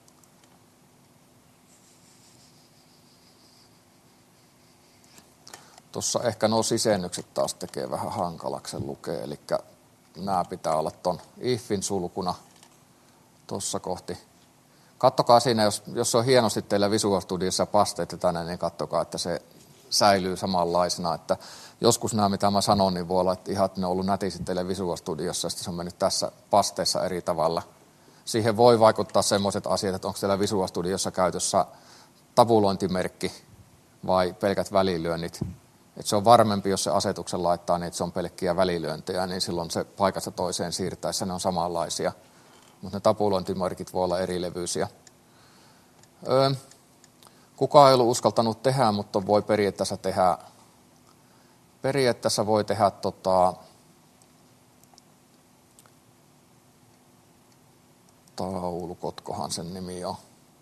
tuossa ehkä nuo sisennykset taas tekee vähän hankalaksi sen lukea, eli nämä pitää olla ton ifin sulkuna tuossa kohti. Kattokaa siinä, jos, jos on hienosti teillä Visual Studiossa pasteet ja tänne, niin kattokaa, että se säilyy samanlaisena, että joskus nämä, mitä mä sanon, niin voi olla, että ihan ne on ollut nätisti teille Visual Studiossa, ja sitten se on mennyt tässä pasteessa eri tavalla. Siihen voi vaikuttaa semmoiset asiat, että onko teillä Visual Studiossa käytössä tabulointimerkki vai pelkät välilyönnit. Että se on varmempi, jos se asetuksen laittaa, niin että se on pelkkiä välilyöntejä, niin silloin se paikasta toiseen siirtäessä ne on samanlaisia. Mutta ne tabulointimerkit voi olla erilevyisiä. Öö. Kukaan ei ollut uskaltanut tehdä, mutta voi periaatteessa tehdä, periaatteessa voi tehdä tota, taulukotkohan sen nimi on.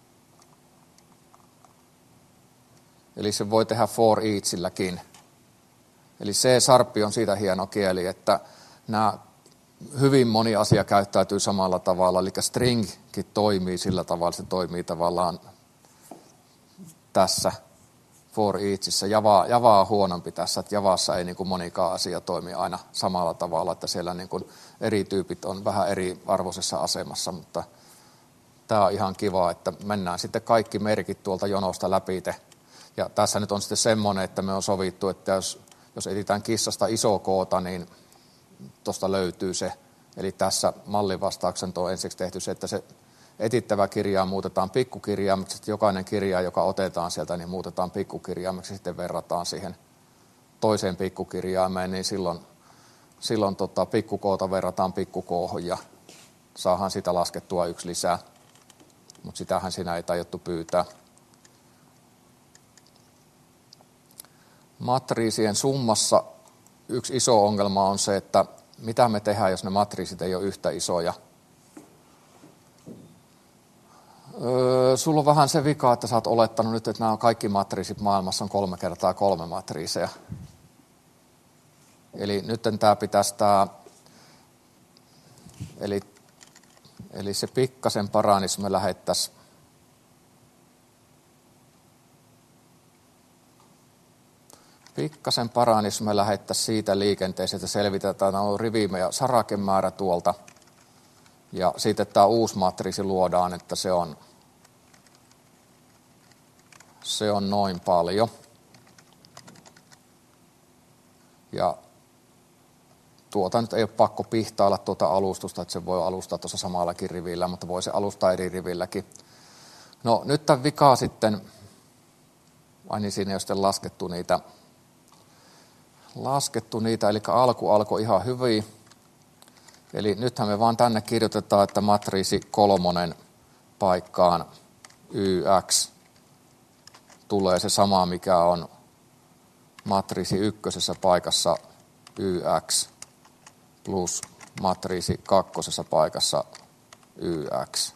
Eli se voi tehdä for eachilläkin. Eli C-sharp on siitä hieno kieli, että nämä hyvin moni asia käyttäytyy samalla tavalla, eli stringkin toimii sillä tavalla, se toimii tavallaan tässä for eachissä. Java, Java on huonompi tässä, että Javassa ei niin kuin monikaan asia toimi aina samalla tavalla, että siellä niin kuin eri tyypit on vähän eri arvoisessa asemassa, mutta tämä on ihan kiva, että mennään sitten kaikki merkit tuolta jonosta läpi. Ja tässä nyt on sitten semmoinen, että me on sovittu, että jos, jos etsitään kissasta iso koota, niin tuosta löytyy se. Eli tässä mallivastauksen on ensiksi tehty se, että se etittävä kirjaa muutetaan pikkukirjaimeksi, että jokainen kirja, joka otetaan sieltä, niin muutetaan pikkukirjaimeksi, sitten verrataan siihen toiseen pikkukirjaimeen, niin silloin, silloin tota, pikkukoota verrataan pikkukoohon ja saadaan sitä laskettua yksi lisää, mutta sitähän siinä ei tajuttu pyytää. Matriisien summassa yksi iso ongelma on se, että mitä me tehdään, jos ne matriisit ei ole yhtä isoja. Öö, sulla on vähän se vika, että sä oot olettanut nyt, että nämä kaikki matriisit maailmassa on kolme kertaa kolme matriiseja. Eli nyt tämä pitäisi tämä, eli, eli se pikkasen paranis me lähettäisiin Pikkasen paranis me lähettäisiin siitä liikenteeseen, että selvitetään, että on rivi- ja sarakemäärä tuolta. Ja sitten tämä uusi matriisi luodaan, että se on, se on noin paljon. Ja tuota nyt ei ole pakko pihtailla tuota alustusta, että se voi alustaa tuossa samallakin rivillä, mutta voi se alustaa eri rivilläkin. No nyt tämän vikaa sitten, ai niin siinä ei ole sitten laskettu niitä, laskettu niitä, eli alku alkoi ihan hyvin. Eli nythän me vaan tänne kirjoitetaan, että matriisi kolmonen paikkaan Y X tulee se sama, mikä on matriisi ykkösessä paikassa Y X plus matriisi kakkosessa paikassa Y X.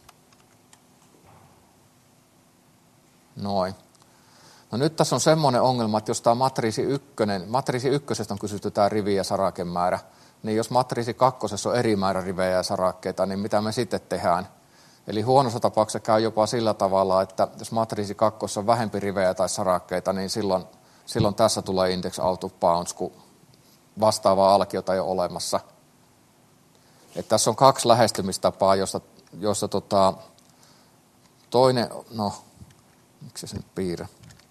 Noin. No nyt tässä on semmoinen ongelma, että jos tämä matriisi ykkönen, matriisi ykkösestä on kysytty tämä rivi- ja sarakemäärä, niin jos matriisi kakkosessa on eri määrä rivejä ja sarakkeita, niin mitä me sitten tehdään? Eli huonossa tapauksessa käy jopa sillä tavalla, että jos matriisi kakkosessa on vähempi rivejä tai sarakkeita, niin silloin, silloin tässä tulee index out of bounds, kun vastaavaa alkiota ei ole olemassa. Että tässä on kaksi lähestymistapaa, josta, josta tota, toinen, no, miksi se nyt piirrä?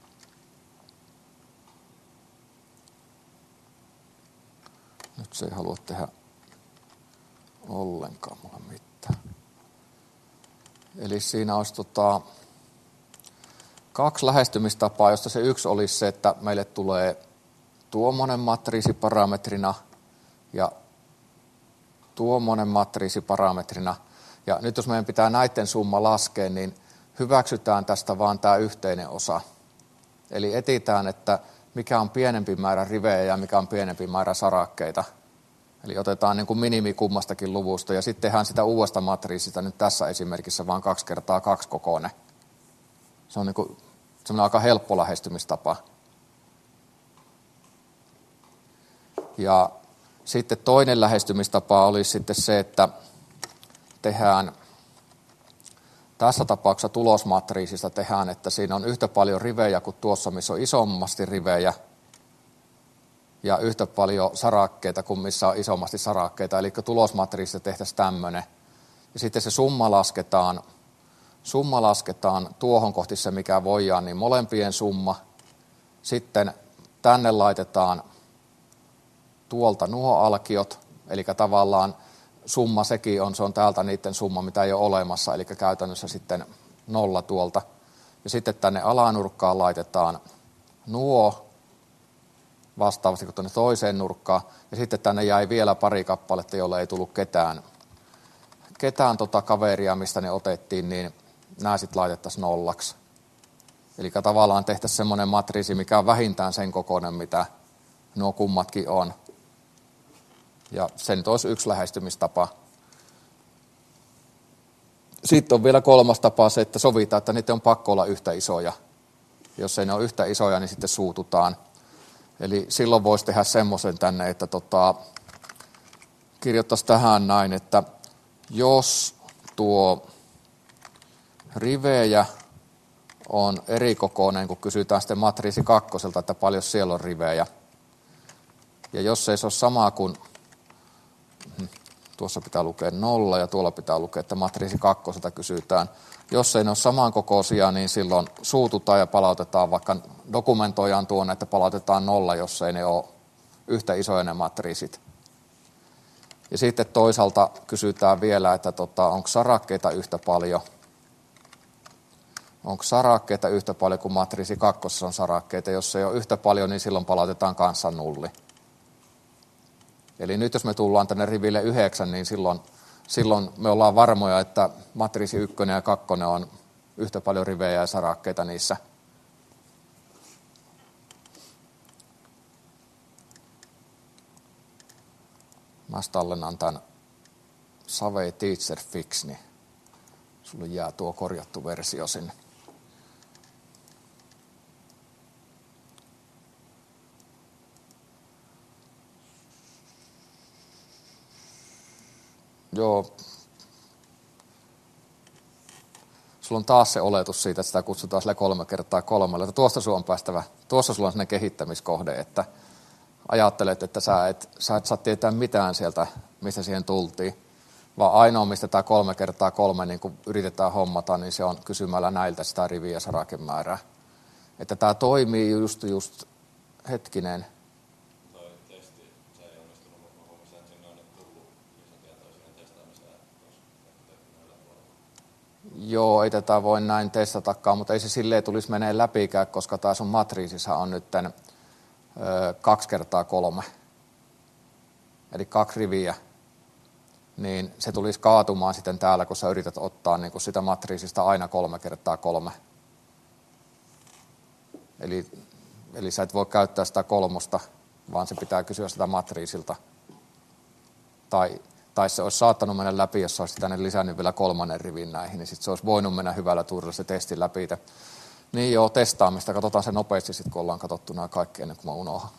Nyt se ei halua tehdä ollenkaan mulle mitään. Eli siinä olisi tota, kaksi lähestymistapaa, josta se yksi olisi se, että meille tulee tuommoinen matriisi parametrina ja tuommoinen matriisi parametrina. Ja nyt jos meidän pitää näiden summa laskea, niin hyväksytään tästä vaan tämä yhteinen osa. Eli etsitään, että mikä on pienempi määrä rivejä ja mikä on pienempi määrä sarakkeita. Eli otetaan niin kuin minimi kummastakin luvusta ja sitten tehdään sitä uudesta matriisista nyt tässä esimerkissä vaan kaksi kertaa kaksi kokoinen. Se on niin kuin semmoinen aika helppo lähestymistapa. Ja sitten toinen lähestymistapa olisi sitten se, että tehdään tässä tapauksessa tulosmatriisista tehdään, että siinä on yhtä paljon rivejä kuin tuossa, missä on isommasti rivejä, ja yhtä paljon sarakkeita kuin missä on isommasti sarakkeita. Eli tulosmatriisista tehtäisiin tämmöinen. Ja sitten se summa lasketaan, summa lasketaan tuohon kohti se, mikä voidaan, niin molempien summa. Sitten tänne laitetaan tuolta nuo alkiot, eli tavallaan summa sekin on, se on täältä niiden summa, mitä ei ole olemassa, eli käytännössä sitten nolla tuolta. Ja sitten tänne alanurkkaan laitetaan nuo vastaavasti kuin tuonne toiseen nurkkaan. Ja sitten tänne jäi vielä pari kappaletta, jolle ei tullut ketään, ketään tota kaveria, mistä ne otettiin, niin nämä sitten laitettaisiin nollaksi. Eli tavallaan tehtäisiin semmoinen matriisi, mikä on vähintään sen kokoinen, mitä nuo kummatkin on. Ja se nyt olisi yksi lähestymistapa. Sitten on vielä kolmas tapa se, että sovitaan, että niiden on pakko olla yhtä isoja. Jos ei ne ole yhtä isoja, niin sitten suututaan. Eli silloin voisi tehdä semmoisen tänne, että tota, kirjoittaisi tähän näin, että jos tuo rivejä on eri kokoinen, kun kysytään sitten matriisi kakkoselta, että paljon siellä on rivejä. Ja jos ei se ole sama kuin, tuossa pitää lukea nolla ja tuolla pitää lukea, että matriisi kakkoselta kysytään. Jos ei ne ole samankokoisia, niin silloin suututaan ja palautetaan, vaikka dokumentoidaan tuonne, että palautetaan nolla, jos ei ne ole yhtä isoja ne matriisit. Ja sitten toisaalta kysytään vielä, että tota, onko sarakkeita yhtä paljon. Onko sarakkeita yhtä paljon kuin matriisi kakkosessa on sarakkeita. Jos ei ole yhtä paljon, niin silloin palautetaan kanssa nulli. Eli nyt jos me tullaan tänne riville yhdeksän, niin silloin, silloin me ollaan varmoja, että matriisi ykkönen ja kakkonen on yhtä paljon rivejä ja sarakkeita niissä. Mä tallennan tämän Save Teacher Fix, niin sulle jää tuo korjattu versio sinne. Joo. Sulla on taas se oletus siitä, että sitä kutsutaan sille kolme kertaa kolmella. Että tuosta sulla on päästävä, tuossa sulla on sellainen kehittämiskohde, että ajattelet, että sä et, sä et saa tietää mitään sieltä, mistä siihen tultiin. Vaan ainoa, mistä tämä kolme kertaa kolme niin kun yritetään hommata, niin se on kysymällä näiltä sitä riviä ja sarakemäärää. Että tämä toimii just, just hetkinen. Toi testi, se ei onnistunut, mutta mä huomasin, että sinne on nyt tullut lisätietoa siihen testaamiseen tuossa puolella. Joo, ei tätä voi näin testatakaan, mutta ei se silleen tulisi menee läpikään, koska tämä sun matriisissa on nyt tämän, ö, kaksi kertaa kolme. Eli kaksi riviä. Niin se tulisi kaatumaan sitten täällä, kun sä yrität ottaa niin kuin sitä matriisista aina kolme kertaa kolme. Eli, eli sä et voi käyttää sitä kolmosta, vaan se pitää kysyä sitä matriisilta. Tai, tai se olisi saattanut mennä läpi, jos olisi tänne lisännyt vielä kolmannen rivin näihin, niin sitten se olisi voinut mennä hyvällä tuurilla se testi läpi. Niin joo, testaamista. Katsotaan se nopeasti sitten, kun ollaan katsottu nämä kaikki ennen kuin mä unohan.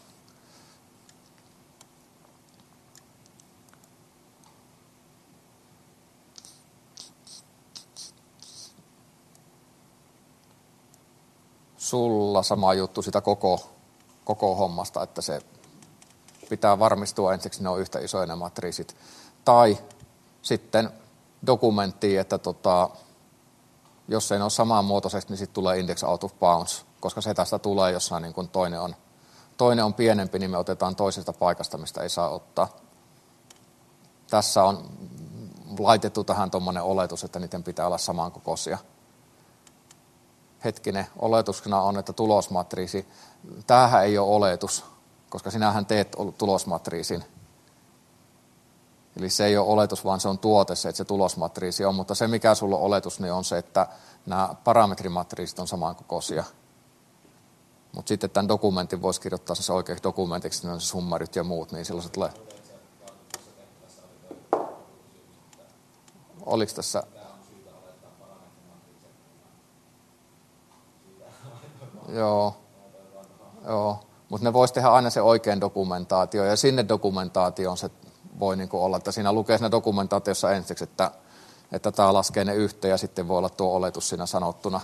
Sulla sama juttu sitä koko, koko hommasta, että se pitää varmistua ensiksi, ne on yhtä isoja ne matriisit. Tai sitten dokumenttiin, että tota, jos ei ne ole samanmuotoisesti, niin sitten tulee index out of bounds, koska se tästä tulee, jos niin kun toinen, on, toinen on pienempi, niin me otetaan toisesta paikasta, mistä ei saa ottaa. Tässä on laitettu tähän tuommoinen oletus, että niiden pitää olla samankokoisia. Hetkinen, oletuksena on, että tulosmatriisi, tämähän ei ole oletus, koska sinähän teet tulosmatriisin. Eli se ei ole oletus, vaan se on tuote, se, että se tulosmatriisi on, mutta se mikä sulla on oletus, niin on se, että nämä parametrimatriisit on samankokoisia. Mutta sitten tämän dokumentin voisi kirjoittaa se oikeaksi dokumentiksi, ne on se summarit ja muut, niin silloin se tulee. Oliko tässä? Joo, joo. Mutta ne voisi tehdä aina se oikein dokumentaatio, ja sinne dokumentaatioon se voi niinku olla, että siinä lukee siinä dokumentaatiossa ensiksi, että, että tämä laskee ne yhteen, ja sitten voi olla tuo oletus siinä sanottuna.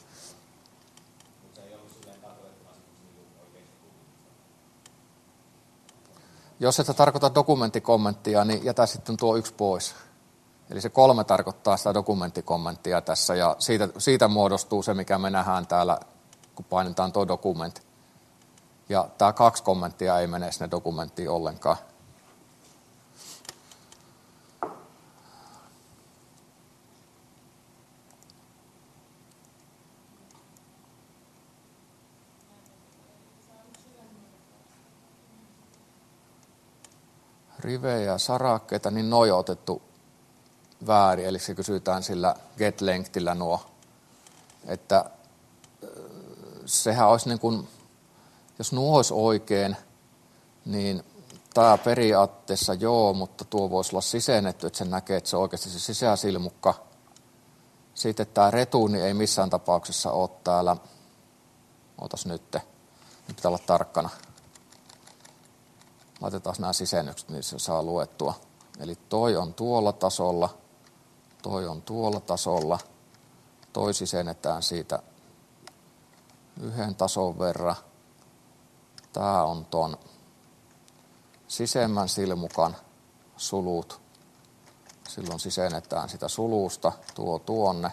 Jos et tarkoita dokumenttikommenttia, niin jätä sitten tuo yksi pois. Eli se kolme tarkoittaa sitä dokumenttikommenttia tässä, ja siitä, siitä muodostuu se, mikä me nähdään täällä, kun painetaan tuo dokumentti. Ja tämä kaksi kommenttia ei mene sinne dokumenttiin ollenkaan. Rivejä ja sarakkeita, niin noi on otettu väärin, eli se kysytään sillä get lengthillä nuo, että sehän olisi niin kuin, jos nuo olisi oikein, niin tämä periaatteessa joo, mutta tuo voisi olla sisennetty, että sen näkee, että se on oikeasti se sisäsilmukka. Sitten tämä retuuni ei missään tapauksessa ole täällä. Otas nyt. Nyt pitää olla tarkkana. Laitetaan nämä sisennykset, niin se saa luettua. Eli toi on tuolla tasolla, toi on tuolla tasolla, toi sisennetään siitä yhden tason verran. Tämä on ton sisemmän silmukan sulut. Silloin sisennetään sitä sulusta, tuo tuonne,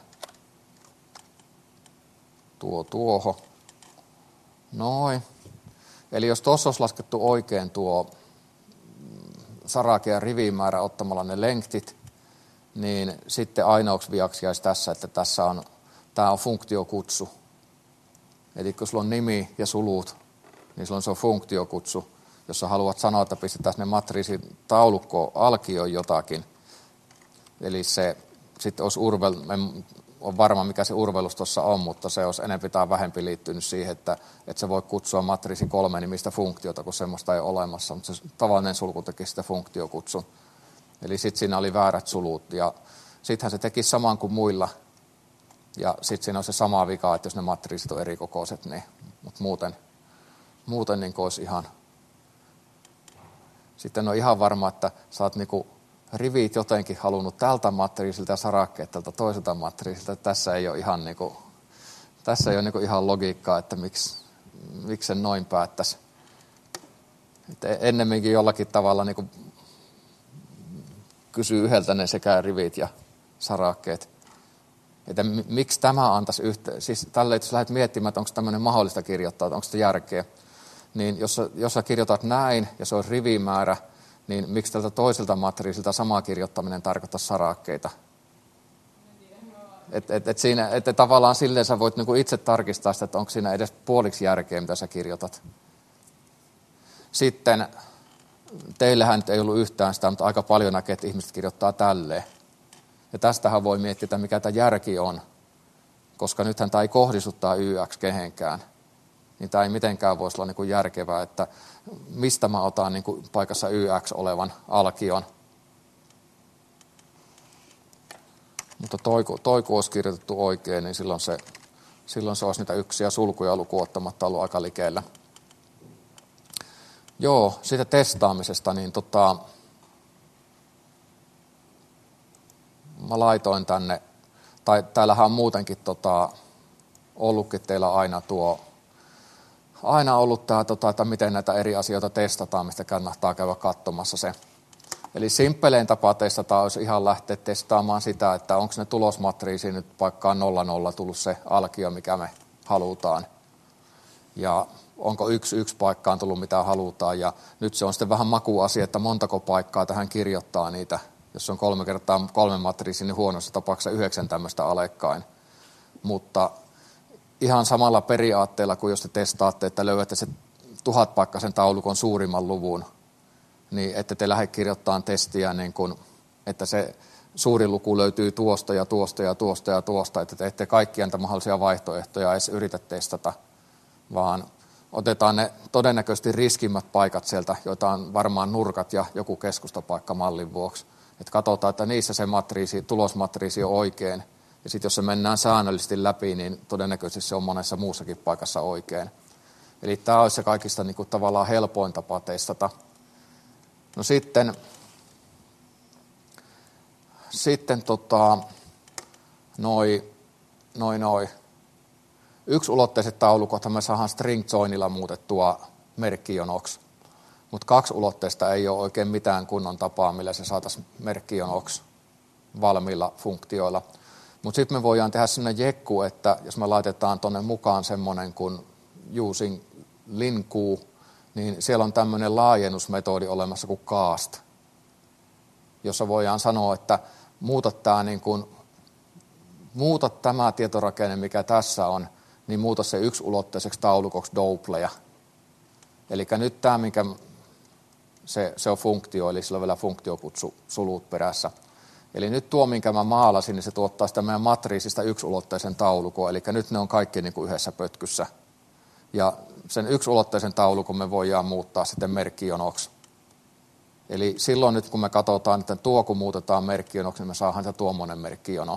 tuo tuohon. Noin. Eli jos tuossa olisi laskettu oikein tuo sarake- ja rivimäärä ottamalla ne lengtit, niin sitten ainoaksi viaksi jäisi tässä, että tässä on, tämä on funktiokutsu. Eli kun sulla on nimi ja sulut, niin silloin se on funktiokutsu. Jos sä haluat sanoa, että pistetään ne matriisin taulukkoon alkioon jotakin, eli se sitten olisi urvel, en ole varma mikä se urvelus tuossa on, mutta se olisi enemmän tai vähempi liittynyt siihen, että, että se voi kutsua matriisi kolme nimistä funktiota, kun semmoista ei ole olemassa, mutta se tavallinen sulku teki sitä funktiokutsun. Eli sitten siinä oli väärät sulut ja sittenhän se teki saman kuin muilla. Ja sitten siinä on se sama vika, että jos ne matriisit on eri kokoiset, niin, mutta muuten, muuten niin olisi ihan. Sitten on ihan varma, että sä oot niinku rivit jotenkin halunnut tältä matriisilta ja sarakkeet tältä toiselta matriisilta. Tässä ei ole ihan, niinku, tässä ei ole niinku ihan logiikkaa, että miksi, miksi sen noin päättäisi. Että ennemminkin jollakin tavalla niinku kysyy yhdeltä ne sekä rivit ja sarakkeet. Että miksi tämä antaisi yhteen. Siis tälle, jos lähdet miettimään, että onko tämmöinen mahdollista kirjoittaa, onko sitä järkeä. Niin jos, jos sä kirjoitat näin ja se on rivimäärä, niin miksi tältä toiselta matriisilta sama kirjoittaminen tarkoittaa sarakkeita? Että et, et siinä, et, et tavallaan silleen sä voit niinku itse tarkistaa sitä, että onko siinä edes puoliksi järkeä, mitä sä kirjoitat. Sitten teillähän nyt ei ollut yhtään sitä, mutta aika paljon näkee, että ihmiset kirjoittaa tälleen. Ja tästähän voi miettiä, että mikä tämä järki on, koska nythän tämä ei kohdistu tämä Y X kehenkään. Niin tämä ei mitenkään voisi olla niin kuin järkevää, että mistä mä otan niin kuin paikassa Y X olevan alkion. Mutta toi, toi kun olisi kirjoitettu oikein, niin silloin se, silloin se olisi niitä yksiä sulkuja lukuun ottamatta ollut aika likeellä. Joo, siitä testaamisesta, niin tota, mä laitoin tänne, tai täällähän on muutenkin tota, ollutkin teillä aina tuo, aina ollut tämä, tota, että miten näitä eri asioita testataan, mistä kannattaa käydä katsomassa se. Eli simppelein tapa testata olisi ihan lähteä testaamaan sitä, että onko ne tulosmatriisiin nyt paikkaan nolla nolla tullut se alkio, mikä me halutaan. Ja onko yksi yksi paikkaan tullut mitä halutaan. Ja nyt se on sitten vähän makuasia, että montako paikkaa tähän kirjoittaa niitä. Jos on kolme kertaa kolme matriisi, niin huonossa tapauksessa yhdeksän tämmöistä alekkain. Mutta ihan samalla periaatteella kuin jos te testaatte, että löydätte se tuhatpaikkaisen taulukon suurimman luvun, niin ette te lähde kirjoittamaan testiä, niin kuin, että se suurin luku löytyy tuosta ja tuosta ja tuosta ja tuosta, että te ette kaikkia niitä mahdollisia vaihtoehtoja edes yritä testata, vaan otetaan ne todennäköisesti riskimmät paikat sieltä, joita on varmaan nurkat ja joku keskustapaikka mallin vuoksi. Että katsotaan, että niissä se matriisi, tulosmatriisi on oikein. Ja sitten jos se mennään säännöllisesti läpi, niin todennäköisesti se on monessa muussakin paikassa oikein. Eli tämä olisi se kaikista niin kuin, tavallaan helpoin tapa testata. No sitten, sitten tota, noi, noi, noi. Yksiulotteiset taulukothan me saadaan string joinilla muutettua merkkijonoksi. Mutta kaksiulotteista ei ole oikein mitään kunnon tapaa, millä se saataisiin merkkijonoksi valmiilla funktioilla. Mutta sitten me voidaan tehdä sellainen jekku, että jos me laitetaan tuonne mukaan semmoinen kuin using linkuu, niin siellä on tämmöinen laajennusmetodi olemassa kuin cast, jossa voidaan sanoa, että muuta tämä, niin kuin, muuta tämä tietorakenne, mikä tässä on, niin muuta se yksiulotteiseksi taulukoksi doubleja. Eli nyt tämä, minkä se, se on funktio, eli sillä on vielä funktiokutsu sulut perässä. Eli nyt tuo, minkä mä maalasin, niin se tuottaa sitä meidän matriisista yksiulotteisen taulukon, eli nyt ne on kaikki niin kuin yhdessä pötkyssä. Ja sen yksulotteisen taulukon me voidaan muuttaa sitten merkkijonoksi. Eli silloin nyt kun me katsotaan, että tuo kun muutetaan merkkijonoksi, niin me saadaan se tuommoinen merkkijono.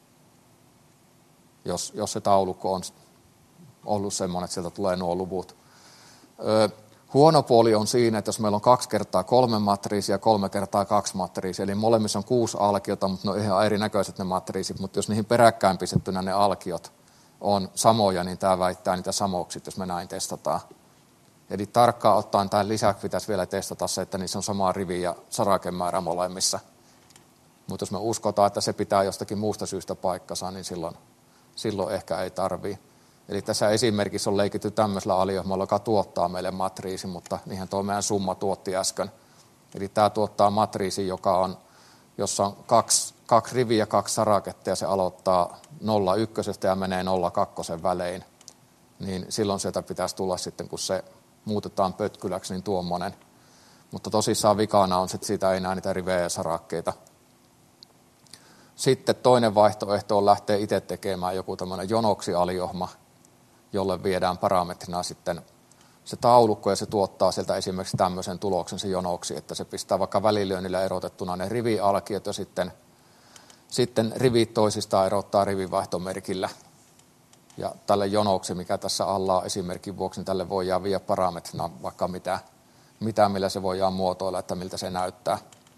Jos, jos se taulukko on ollut semmoinen, että sieltä tulee nuo luvut. Öö, huono puoli on siinä, että jos meillä on kaksi kertaa kolme matriisia ja kolme kertaa kaksi matriisia, eli molemmissa on kuusi alkiota, mutta ne on ihan erinäköiset ne matriisit, mutta jos niihin peräkkäin pistettynä ne alkiot on samoja, niin tämä väittää niitä samoiksi, jos me näin testataan. Eli tarkkaan ottaen tämän lisäksi pitäisi vielä testata se, että niissä on sama rivi ja sarakemäärä molemmissa. Mutta jos me uskotaan, että se pitää jostakin muusta syystä paikkansa, niin silloin, silloin ehkä ei tarvii. Eli tässä esimerkissä on leikitty tämmöisellä aliohmalla, joka tuottaa meille matriisin, mutta niinhän tuo meidän summa tuotti äsken. Eli tämä tuottaa matriisin, joka on, jossa on kaksi, kaksi riviä ja kaksi saraketta, ja se aloittaa nolla ykkösestä ja menee nolla kakkosen välein. Niin silloin sieltä pitäisi tulla sitten, kun se muutetaan pötkyläksi, niin tuommoinen. Mutta tosissaan vikana on, että siitä ei näe niitä rivejä ja sarakkeita. Sitten toinen vaihtoehto on lähteä itse tekemään joku tämmöinen jonoksi-aliohma, jolle viedään parametrina sitten se taulukko, ja se tuottaa sieltä esimerkiksi tämmöisen tuloksen se jonoksi, että se pistää vaikka välilyönnillä erotettuna ne rivialkiot, ja sitten, sitten rivit toisistaan erottaa rivivaihtomerkillä. Ja tälle jonoksi, mikä tässä alla on esimerkin vuoksi, niin tälle voidaan viedä parametrina vaikka mitä, mitä, millä se voidaan muotoilla, että miltä se näyttää.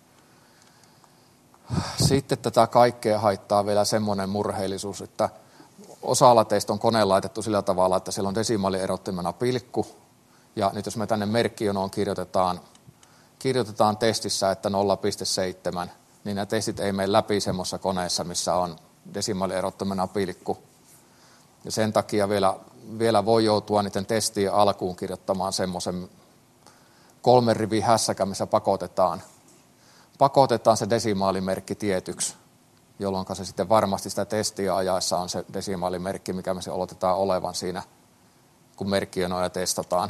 Sitten tätä kaikkea haittaa vielä semmoinen murheellisuus, että osalla teistä on kone laitettu sillä tavalla, että siellä on desimaalierottimena pilkku. Ja nyt jos me tänne merkkijonoon kirjoitetaan, kirjoitetaan testissä, että nolla pilkku seitsemän, niin nämä testit ei mene läpi semmoisessa koneessa, missä on desimaalierottimena pilkku. Ja sen takia vielä, vielä voi joutua niiden testien alkuun kirjoittamaan semmoisen kolmen rivin hässäkän, missä pakotetaan. Pakotetaan se desimaalimerkki tietyksi, jolloin se sitten varmasti sitä testiä ajaessa on se desimaalimerkki, mikä me se oletetaan olevan siinä, kun merkkijonoja testataan.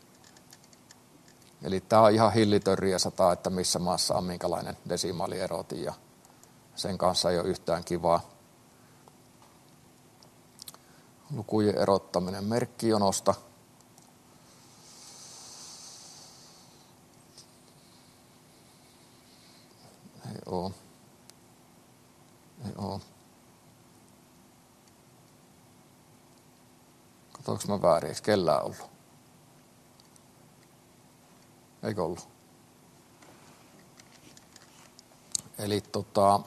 Eli tämä on ihan hillitön riesata, että missä maassa on minkälainen desimaalierotin, ja sen kanssa ei ole yhtään kivaa. Lukujen erottaminen merkkijonosta. Ei oo. Ei oo. Katsoinko mä väärin, eikö kellään ollut? Eikö ollut? Eli tota...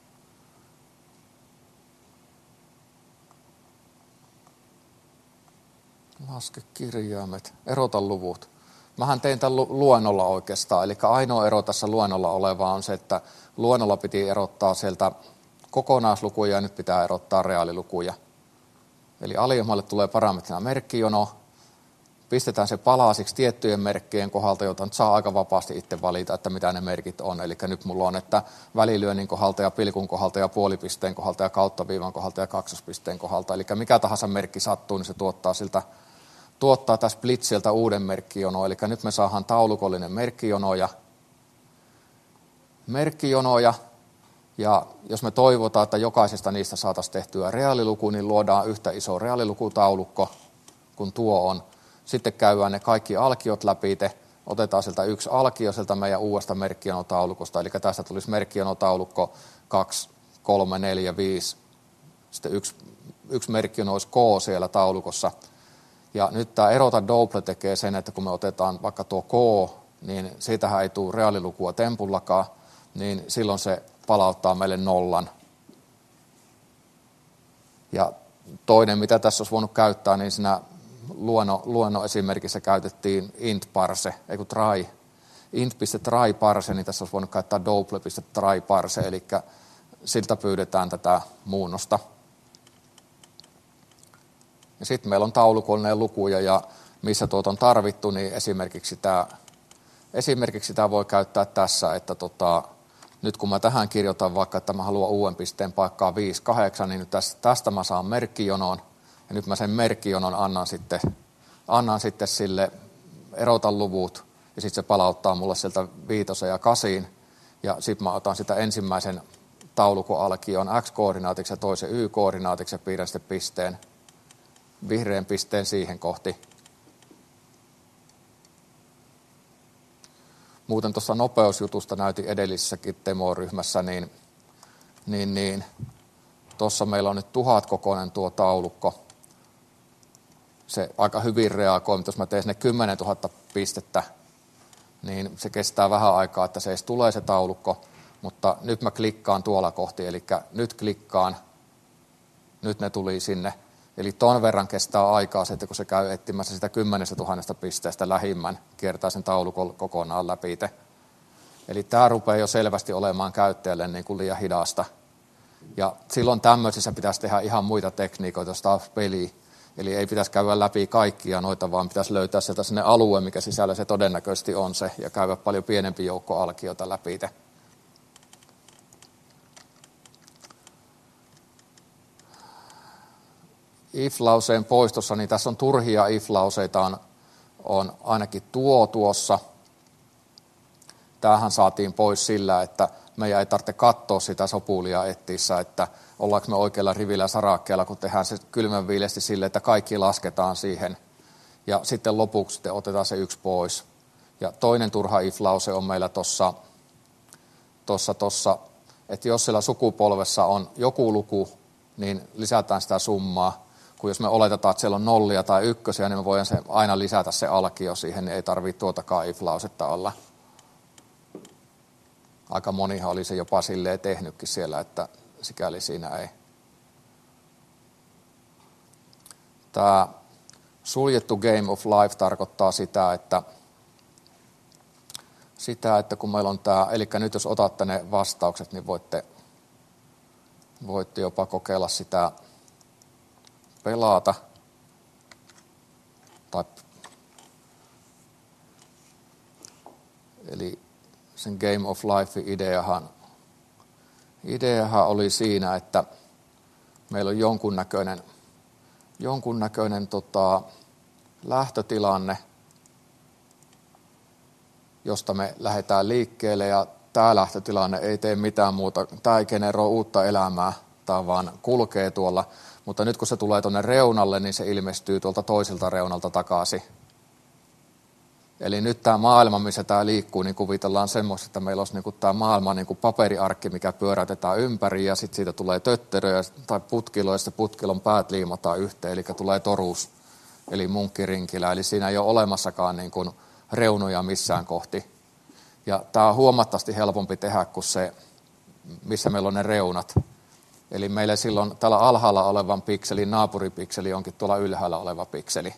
Laske kirjaimet, erota luvut. Mähän tein tämän luennolla oikeastaan, eli ainoa ero tässä luennolla oleva on se, että luennolla piti erottaa sieltä kokonaislukuja ja nyt pitää erottaa reaalilukuja. Eli aliohmalle tulee parametrina merkkijono, pistetään se palasiksi tiettyjen merkkien kohdalta, jota nyt saa aika vapaasti itse valita, että mitä ne merkit on. Eli nyt mulla on, että välilyönnin kohdalta ja pilkun kohdalta ja puolipisteen kohdalta ja kauttaviivan kohdalta ja kaksospisteen kohdalta. Eli mikä tahansa merkki sattuu, niin se tuottaa siltä tuottaa tässä splitsiltä uuden merkkijono, eli nyt me saadaan taulukollinen merkkijonoja, merkkijonoja, ja jos me toivotaan, että jokaisesta niistä saataisiin tehtyä reaaliluku, niin luodaan yhtä iso reaalilukutaulukko, kun tuo on. Sitten käydään ne kaikki alkiot läpi, otetaan sieltä yksi alkio sieltä meidän uudesta merkkijonotaulukosta, eli tästä tulisi merkkijonotaulukko kaksi, kolme, neljä, viisi, sitten yksi, yksi merkkijono olisi K siellä taulukossa. Ja nyt tämä erota double tekee sen, että kun me otetaan vaikka tuo K, niin siitähän ei tule reaalilukua tempullakaan, niin silloin se palauttaa meille nollan. Ja toinen, mitä tässä olisi voinut käyttää, niin siinä luonnon, luonnon esimerkissä käytettiin int parse, ei kun try, int.try parse, niin tässä olisi voinut käyttää double.try parse, eli siltä pyydetään tätä muunnosta. Ja sitten meillä on taulukollinen lukuja, ja missä tuota on tarvittu, niin esimerkiksi tämä, esimerkiksi tämä voi käyttää tässä, että tota, nyt kun mä tähän kirjoitan vaikka, että mä haluan uuden pisteen paikkaa viisi, kahdeksan, niin nyt tästä, tästä mä saan merkkijonon, ja nyt mä sen merkkijonon annan sitten, annan sitten sille, erotan luvut, ja sitten se palauttaa mulle sieltä viitosen ja kasiin, ja sitten mä otan sitä ensimmäisen taulukon alkion x-koordinaatiksi ja toisen y-koordinaatiksi ja piirrän sitten pisteen, vihreän pisteen siihen kohti. muuten tuossa nopeusjutusta näytin edellisessäkin Temo-ryhmässä, niin, niin, niin tuossa meillä on nyt tuhat kokoinen tuo taulukko. Se aika hyvin reagoi, mutta jos mä teen sinne kymmenen tuhatta pistettä, niin se kestää vähän aikaa, että se edes tulee se taulukko. Mutta nyt mä klikkaan tuolla kohti, eli nyt klikkaan, nyt ne tuli sinne. Eli ton verran kestää aikaa se, että kun se käy etsimässä sitä kymmenestä tuhannesta pisteestä lähimmän, kiertää sen taulukon kokonaan läpi. Eli tämä rupeaa jo selvästi olemaan käyttäjälle niin kuin liian hidasta. Ja silloin tämmöisissä pitäisi tehdä ihan muita tekniikoita, jos taas peli. Eli ei pitäisi käydä läpi kaikkia noita, vaan pitäisi löytää sieltä sinne alue, mikä sisällä se todennäköisesti on se, ja käydä paljon pienempi joukko alkiota läpi. If-lauseen poistossa, niin tässä on turhia if-lauseita, on, on ainakin tuo tuossa. Tämähän saatiin pois sillä, että meidän ei tarvitse katsoa sitä sopulia etsissä, että ollaanko me oikealla rivillä sarakkeella, kun tehdään se kylmänviileästi sille, että kaikki lasketaan siihen. Ja sitten lopuksi sitten otetaan se yksi pois. Ja toinen turha if-lause on meillä tuossa, tossa, tossa, että jos siellä sukupolvessa on joku luku, niin lisätään sitä summaa. Kun jos me oletetaan, että siellä on nollia tai ykkösiä, niin me voidaan se aina lisätä se alkio siihen, niin ei tarvitse tuotakaan if-lausetta olla. Aika monihan oli se jopa silleen tehnytkin siellä, että sikäli siinä ei. Tämä suljettu game of life tarkoittaa sitä, että, sitä, että kun meillä on tämä, eli nyt jos otatte ne vastaukset, niin voitte, voitte jopa kokeilla sitä pelata. Tai, eli sen Game of Life ideahan, ideahan oli siinä, että meillä on jonkunnäköinen, jonkunnäköinen tota, lähtötilanne, josta me lähdetään liikkeelle, ja tämä lähtötilanne ei tee mitään muuta, tämä ei generoi uutta elämää, tämä vaan kulkee tuolla, mutta nyt kun se tulee tuonne reunalle, niin se ilmestyy tuolta toiselta reunalta takaisin. Eli nyt tämä maailma, missä tämä liikkuu, niin kuvitellaan semmoista, että meillä olisi niin tämä maailma niin kuin paperiarkki, mikä pyörätetään ympäri, ja sitten siitä tulee tötteröjä tai putkiloja, ja sitten putkilon päät liimataan yhteen, eli tulee toruus, eli munkkirinkilä. Eli siinä ei ole olemassakaan niin kuin reunoja missään kohti. Ja tämä on huomattavasti helpompi tehdä kuin se, missä meillä on ne reunat. Eli meillä silloin tällä alhaalla olevan pikselin naapuripikseli onkin tuolla ylhäällä oleva pikseli.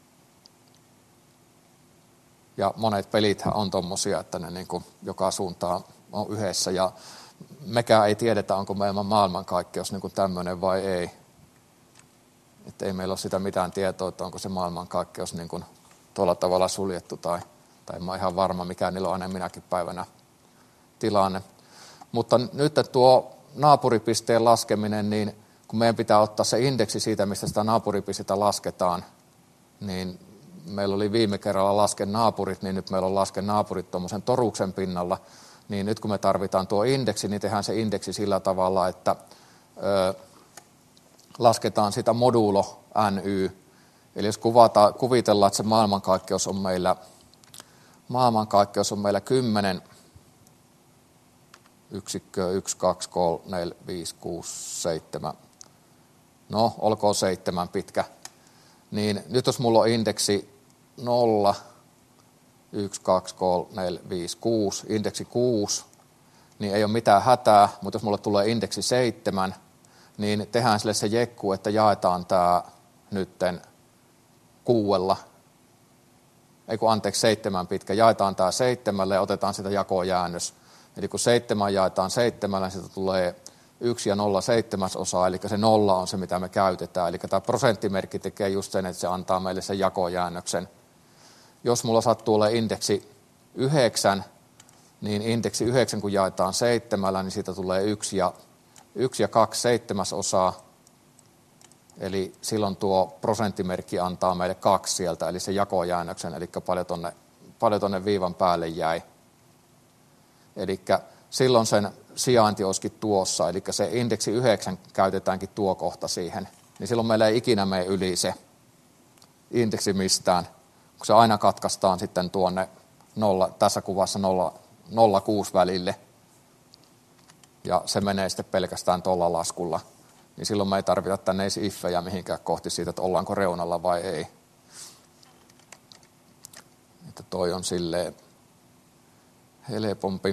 Ja monet pelithän on tommosia, että ne niin kuin joka suuntaan on yhdessä. Ja mekään ei tiedetä, onko meidän maailmankaikkeus niin kuin tämmöinen vai ei. Että ei meillä ole sitä mitään tietoa, että onko se maailmankaikkeus niin kuin tuolla tavalla suljettu. Tai, tai en ole ihan varma, mikä niillä on aina minäkin päivänä tilanne. Mutta nyt tuo naapuripisteen laskeminen, niin kun meidän pitää ottaa se indeksi siitä, mistä sitä naapuripistettä lasketaan, niin meillä oli viime kerralla lasken naapurit, niin nyt meillä on lasken naapurit tuommoisen toruksen pinnalla, niin nyt kun me tarvitaan tuo indeksi, niin tehdään se indeksi sillä tavalla, että ö, lasketaan sitä moduulo ny. Eli jos kuvata, kuvitellaan, että se maailmankaikkeus on meillä, maailmankaikkeus on meillä kymmenen yksikköä, yksi, kaksi, kolme, neljä, viisi, kuusi, seitsemän, no olkoon seitsemän pitkä. Niin nyt jos mulla on indeksi nolla, yksi, kaksi, kolme, neljä, viisi, kuusi, indeksi kuusi, niin ei ole mitään hätää, mutta jos mulla tulee indeksi seitsemän, niin tehdään sille se jekku, että jaetaan tämä nytten kuuella, ei kun anteeksi seitsemän pitkä, jaetaan tämä seitsemälle ja otetaan sitä jakojäännös. Eli kun seitsemän jaetaan seitsemällä, niin siitä tulee yksi ja nolla seitsemäsosaa, eli se nolla on se, mitä me käytetään. Eli tämä prosenttimerkki tekee just sen, että se antaa meille sen jakojäännöksen. Jos mulla sattuu olemaan indeksi yhdeksän, niin indeksi yhdeksän kun jaetaan seitsemällä, niin siitä tulee yksi ja, yksi ja kaksi seitsemäsosaa. Eli silloin tuo prosenttimerkki antaa meille kaksi sieltä, eli se jakojäännöksen, eli paljon tonne, paljon tonne viivan päälle jäi. Eli silloin sen sijainti olisikin tuossa, eli se indeksi yhdeksän käytetäänkin tuo kohta siihen, niin silloin meillä ei ikinä mene yli se indeksi mistään, kun se aina katkaistaan sitten tuonne nolla, tässä kuvassa nolla pilkku kuusi välille. Ja se menee sitten pelkästään tuolla laskulla. Niin silloin me ei tarvita tänne edes iffejä mihinkään kohti siitä, että ollaanko reunalla vai ei. Että toi on silleen helpompi.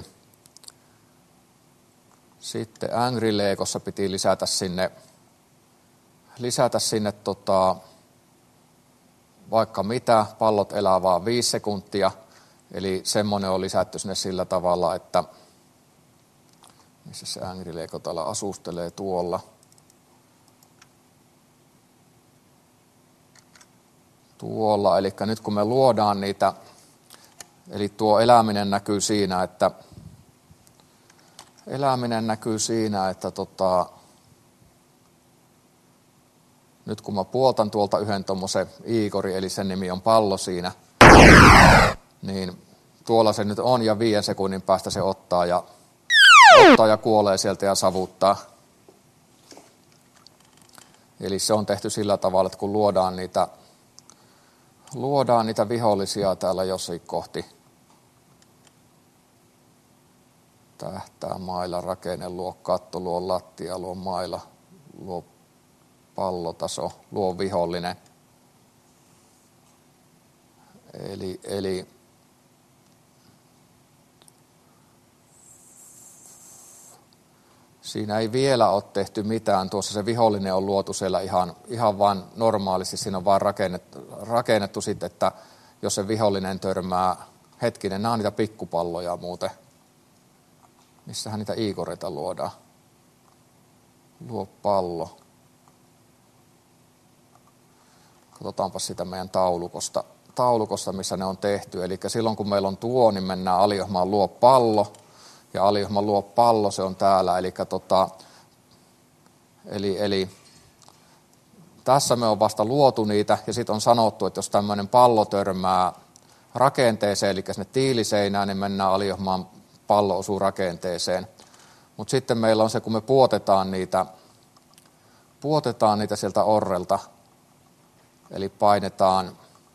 Sitten Angry Legossa piti lisätä sinne, lisätä sinne tota, vaikka mitä, pallot elää vaan viisi sekuntia. Eli semmoinen on lisätty sinne sillä tavalla, että missä se Angry Lego täällä asustelee tuolla. Tuolla, eli nyt kun me luodaan niitä, eli tuo eläminen näkyy siinä, että eläminen näkyy siinä, että tota, nyt kun mä puoltan tuolta yhden tommosen Igori, eli sen nimi on pallo siinä, niin tuolla se nyt on ja viiden sekunnin päästä se ottaa ja, ottaa ja kuolee sieltä ja savuttaa. Eli se on tehty sillä tavalla, että kun luodaan niitä, luodaan niitä vihollisia täällä jossain kohti, tähtää, maila, rakenne, luo katto, luo lattia, luo maila, luo pallotaso, luo vihollinen. Eli, eli siinä ei vielä ole tehty mitään. Tuossa se vihollinen on luotu siellä ihan, ihan vaan normaalisti. Siinä on vaan rakennettu, rakennettu sitten, että jos se vihollinen törmää, hetkinen, nämä on niitä pikkupalloja muuten. Missähän niitä Igoreita luodaan? Luo pallo. Katsotaanpa sitä meidän taulukosta, taulukosta, missä ne on tehty. Eli silloin kun meillä on tuo, niin mennään aliohmaan luo pallo. Ja aliohman luo pallo, se on täällä. Eli, tota, eli, eli tässä me on vasta luotu niitä. Ja sitten on sanottu, että jos tämmöinen pallo törmää rakenteeseen, eli sinne tiiliseinään, niin mennään aliohmaan pallo osuu rakenteeseen. Mutta sitten meillä on se, kun me puotetaan niitä, puotetaan niitä sieltä orrelta, eli painetaan,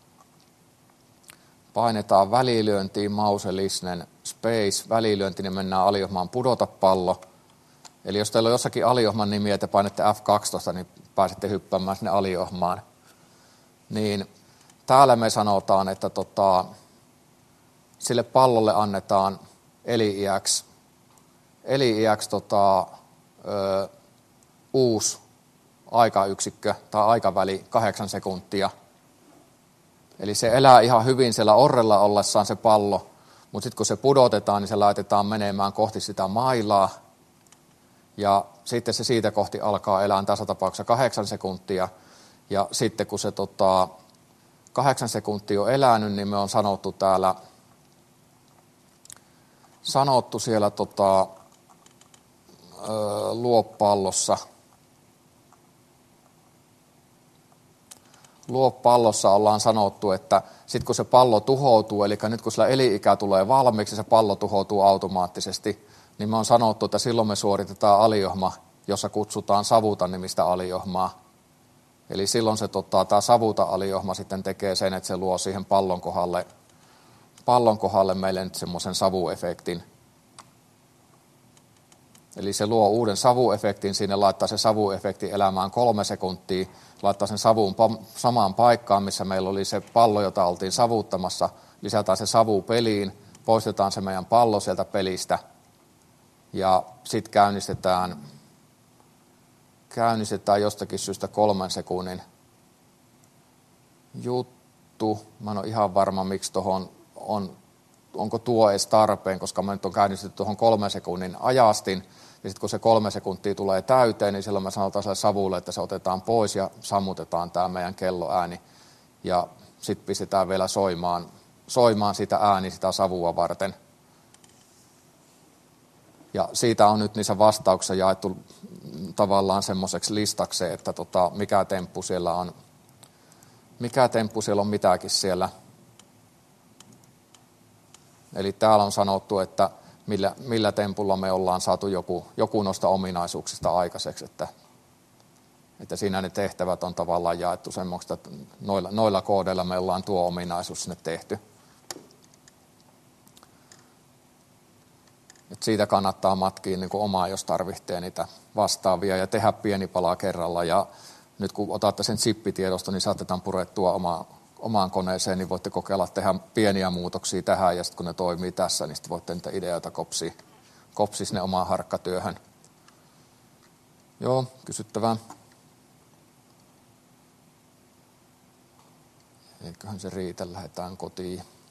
painetaan välilyöntiin, mauselisnen, space, välilyönti, niin mennään aliohmaan pudota pallo. Eli jos teillä on jossakin aliohman nimi, ja te painette F kaksitoista, niin pääsette hyppäämään sinne aliohmaan. Niin täällä me sanotaan, että tota, sille pallolle annetaan eli-iäksi, eli-iäksi tota, ö, uusi aikayksikkö tai aikaväli kahdeksan sekuntia. Eli se elää ihan hyvin siellä orrella ollessaan se pallo, mutta sitten kun se pudotetaan, niin se laitetaan menemään kohti sitä mailaa. Ja sitten se siitä kohti alkaa elää tässä tapauksessa kahdeksan sekuntia. Ja sitten kun se tota, kahdeksan sekuntia on elänyt, niin me on sanottu täällä, sanottu siellä tota, ö, luopallossa, luopallossa ollaan sanottu, että sitten kun se pallo tuhoutuu, eli nyt kun sillä eli-ikä tulee valmiiksi, se pallo tuhoutuu automaattisesti, niin me on sanottu, että silloin me suoritetaan aliohma, jossa kutsutaan savuta nimistä aliohmaa. Eli silloin se tota, tämä savuta aliohma sitten tekee sen, että se luo siihen pallon kohdalle, pallon kohdalle meille nyt semmoisen savuefektin. Eli se luo uuden savuefektin, sinne laittaa se savuefekti elämään kolme sekuntia, laittaa sen savun samaan paikkaan, missä meillä oli se pallo, jota oltiin savuttamassa, lisätään se savu peliin, poistetaan se meidän pallo sieltä pelistä ja sitten käynnistetään, käynnistetään jostakin syystä kolmen sekunnin juttu. Mä en ole ihan varma, miksi tuohon on, onko tuo edes tarpeen, koska mä nyt on käynnistetty tuohon kolmen sekunnin ajastin. Ja sitten kun se kolme sekuntia tulee täyteen, niin silloin me sanotaan sille savulle, että se otetaan pois ja sammutetaan tämä meidän kelloääni. Ja sitten pistetään vielä soimaan, soimaan sitä ääni sitä savua varten. Ja siitä on nyt niissä vastauksissa jaettu tavallaan semmoiseksi listaksi, että tota, mikä temppu siellä on, mikä temppu siellä on mitäkin siellä. Eli täällä on sanottu, että millä, millä tempulla me ollaan saatu joku, joku noista ominaisuuksista aikaiseksi, että, että siinä ne tehtävät on tavallaan jaettu semmoista, että noilla, noilla koodeilla me ollaan tuo ominaisuus sinne tehty. Et siitä kannattaa matkia niin kuin omaa, jos tarvitsee niitä vastaavia ja tehdä pieni pala kerralla. Ja nyt kun otatte sen chippitiedosto, niin saatetaan purettua oma, omaan koneeseen, niin voitte kokeilla tehdä pieniä muutoksia tähän. Ja sitten kun ne toimii tässä, niin sitten voitte niitä ideoita kopsia, kopsia sinne omaan harkkatyöhön. Joo, kysyttävää. Eiköhän se riitä, lähdetään kotiin.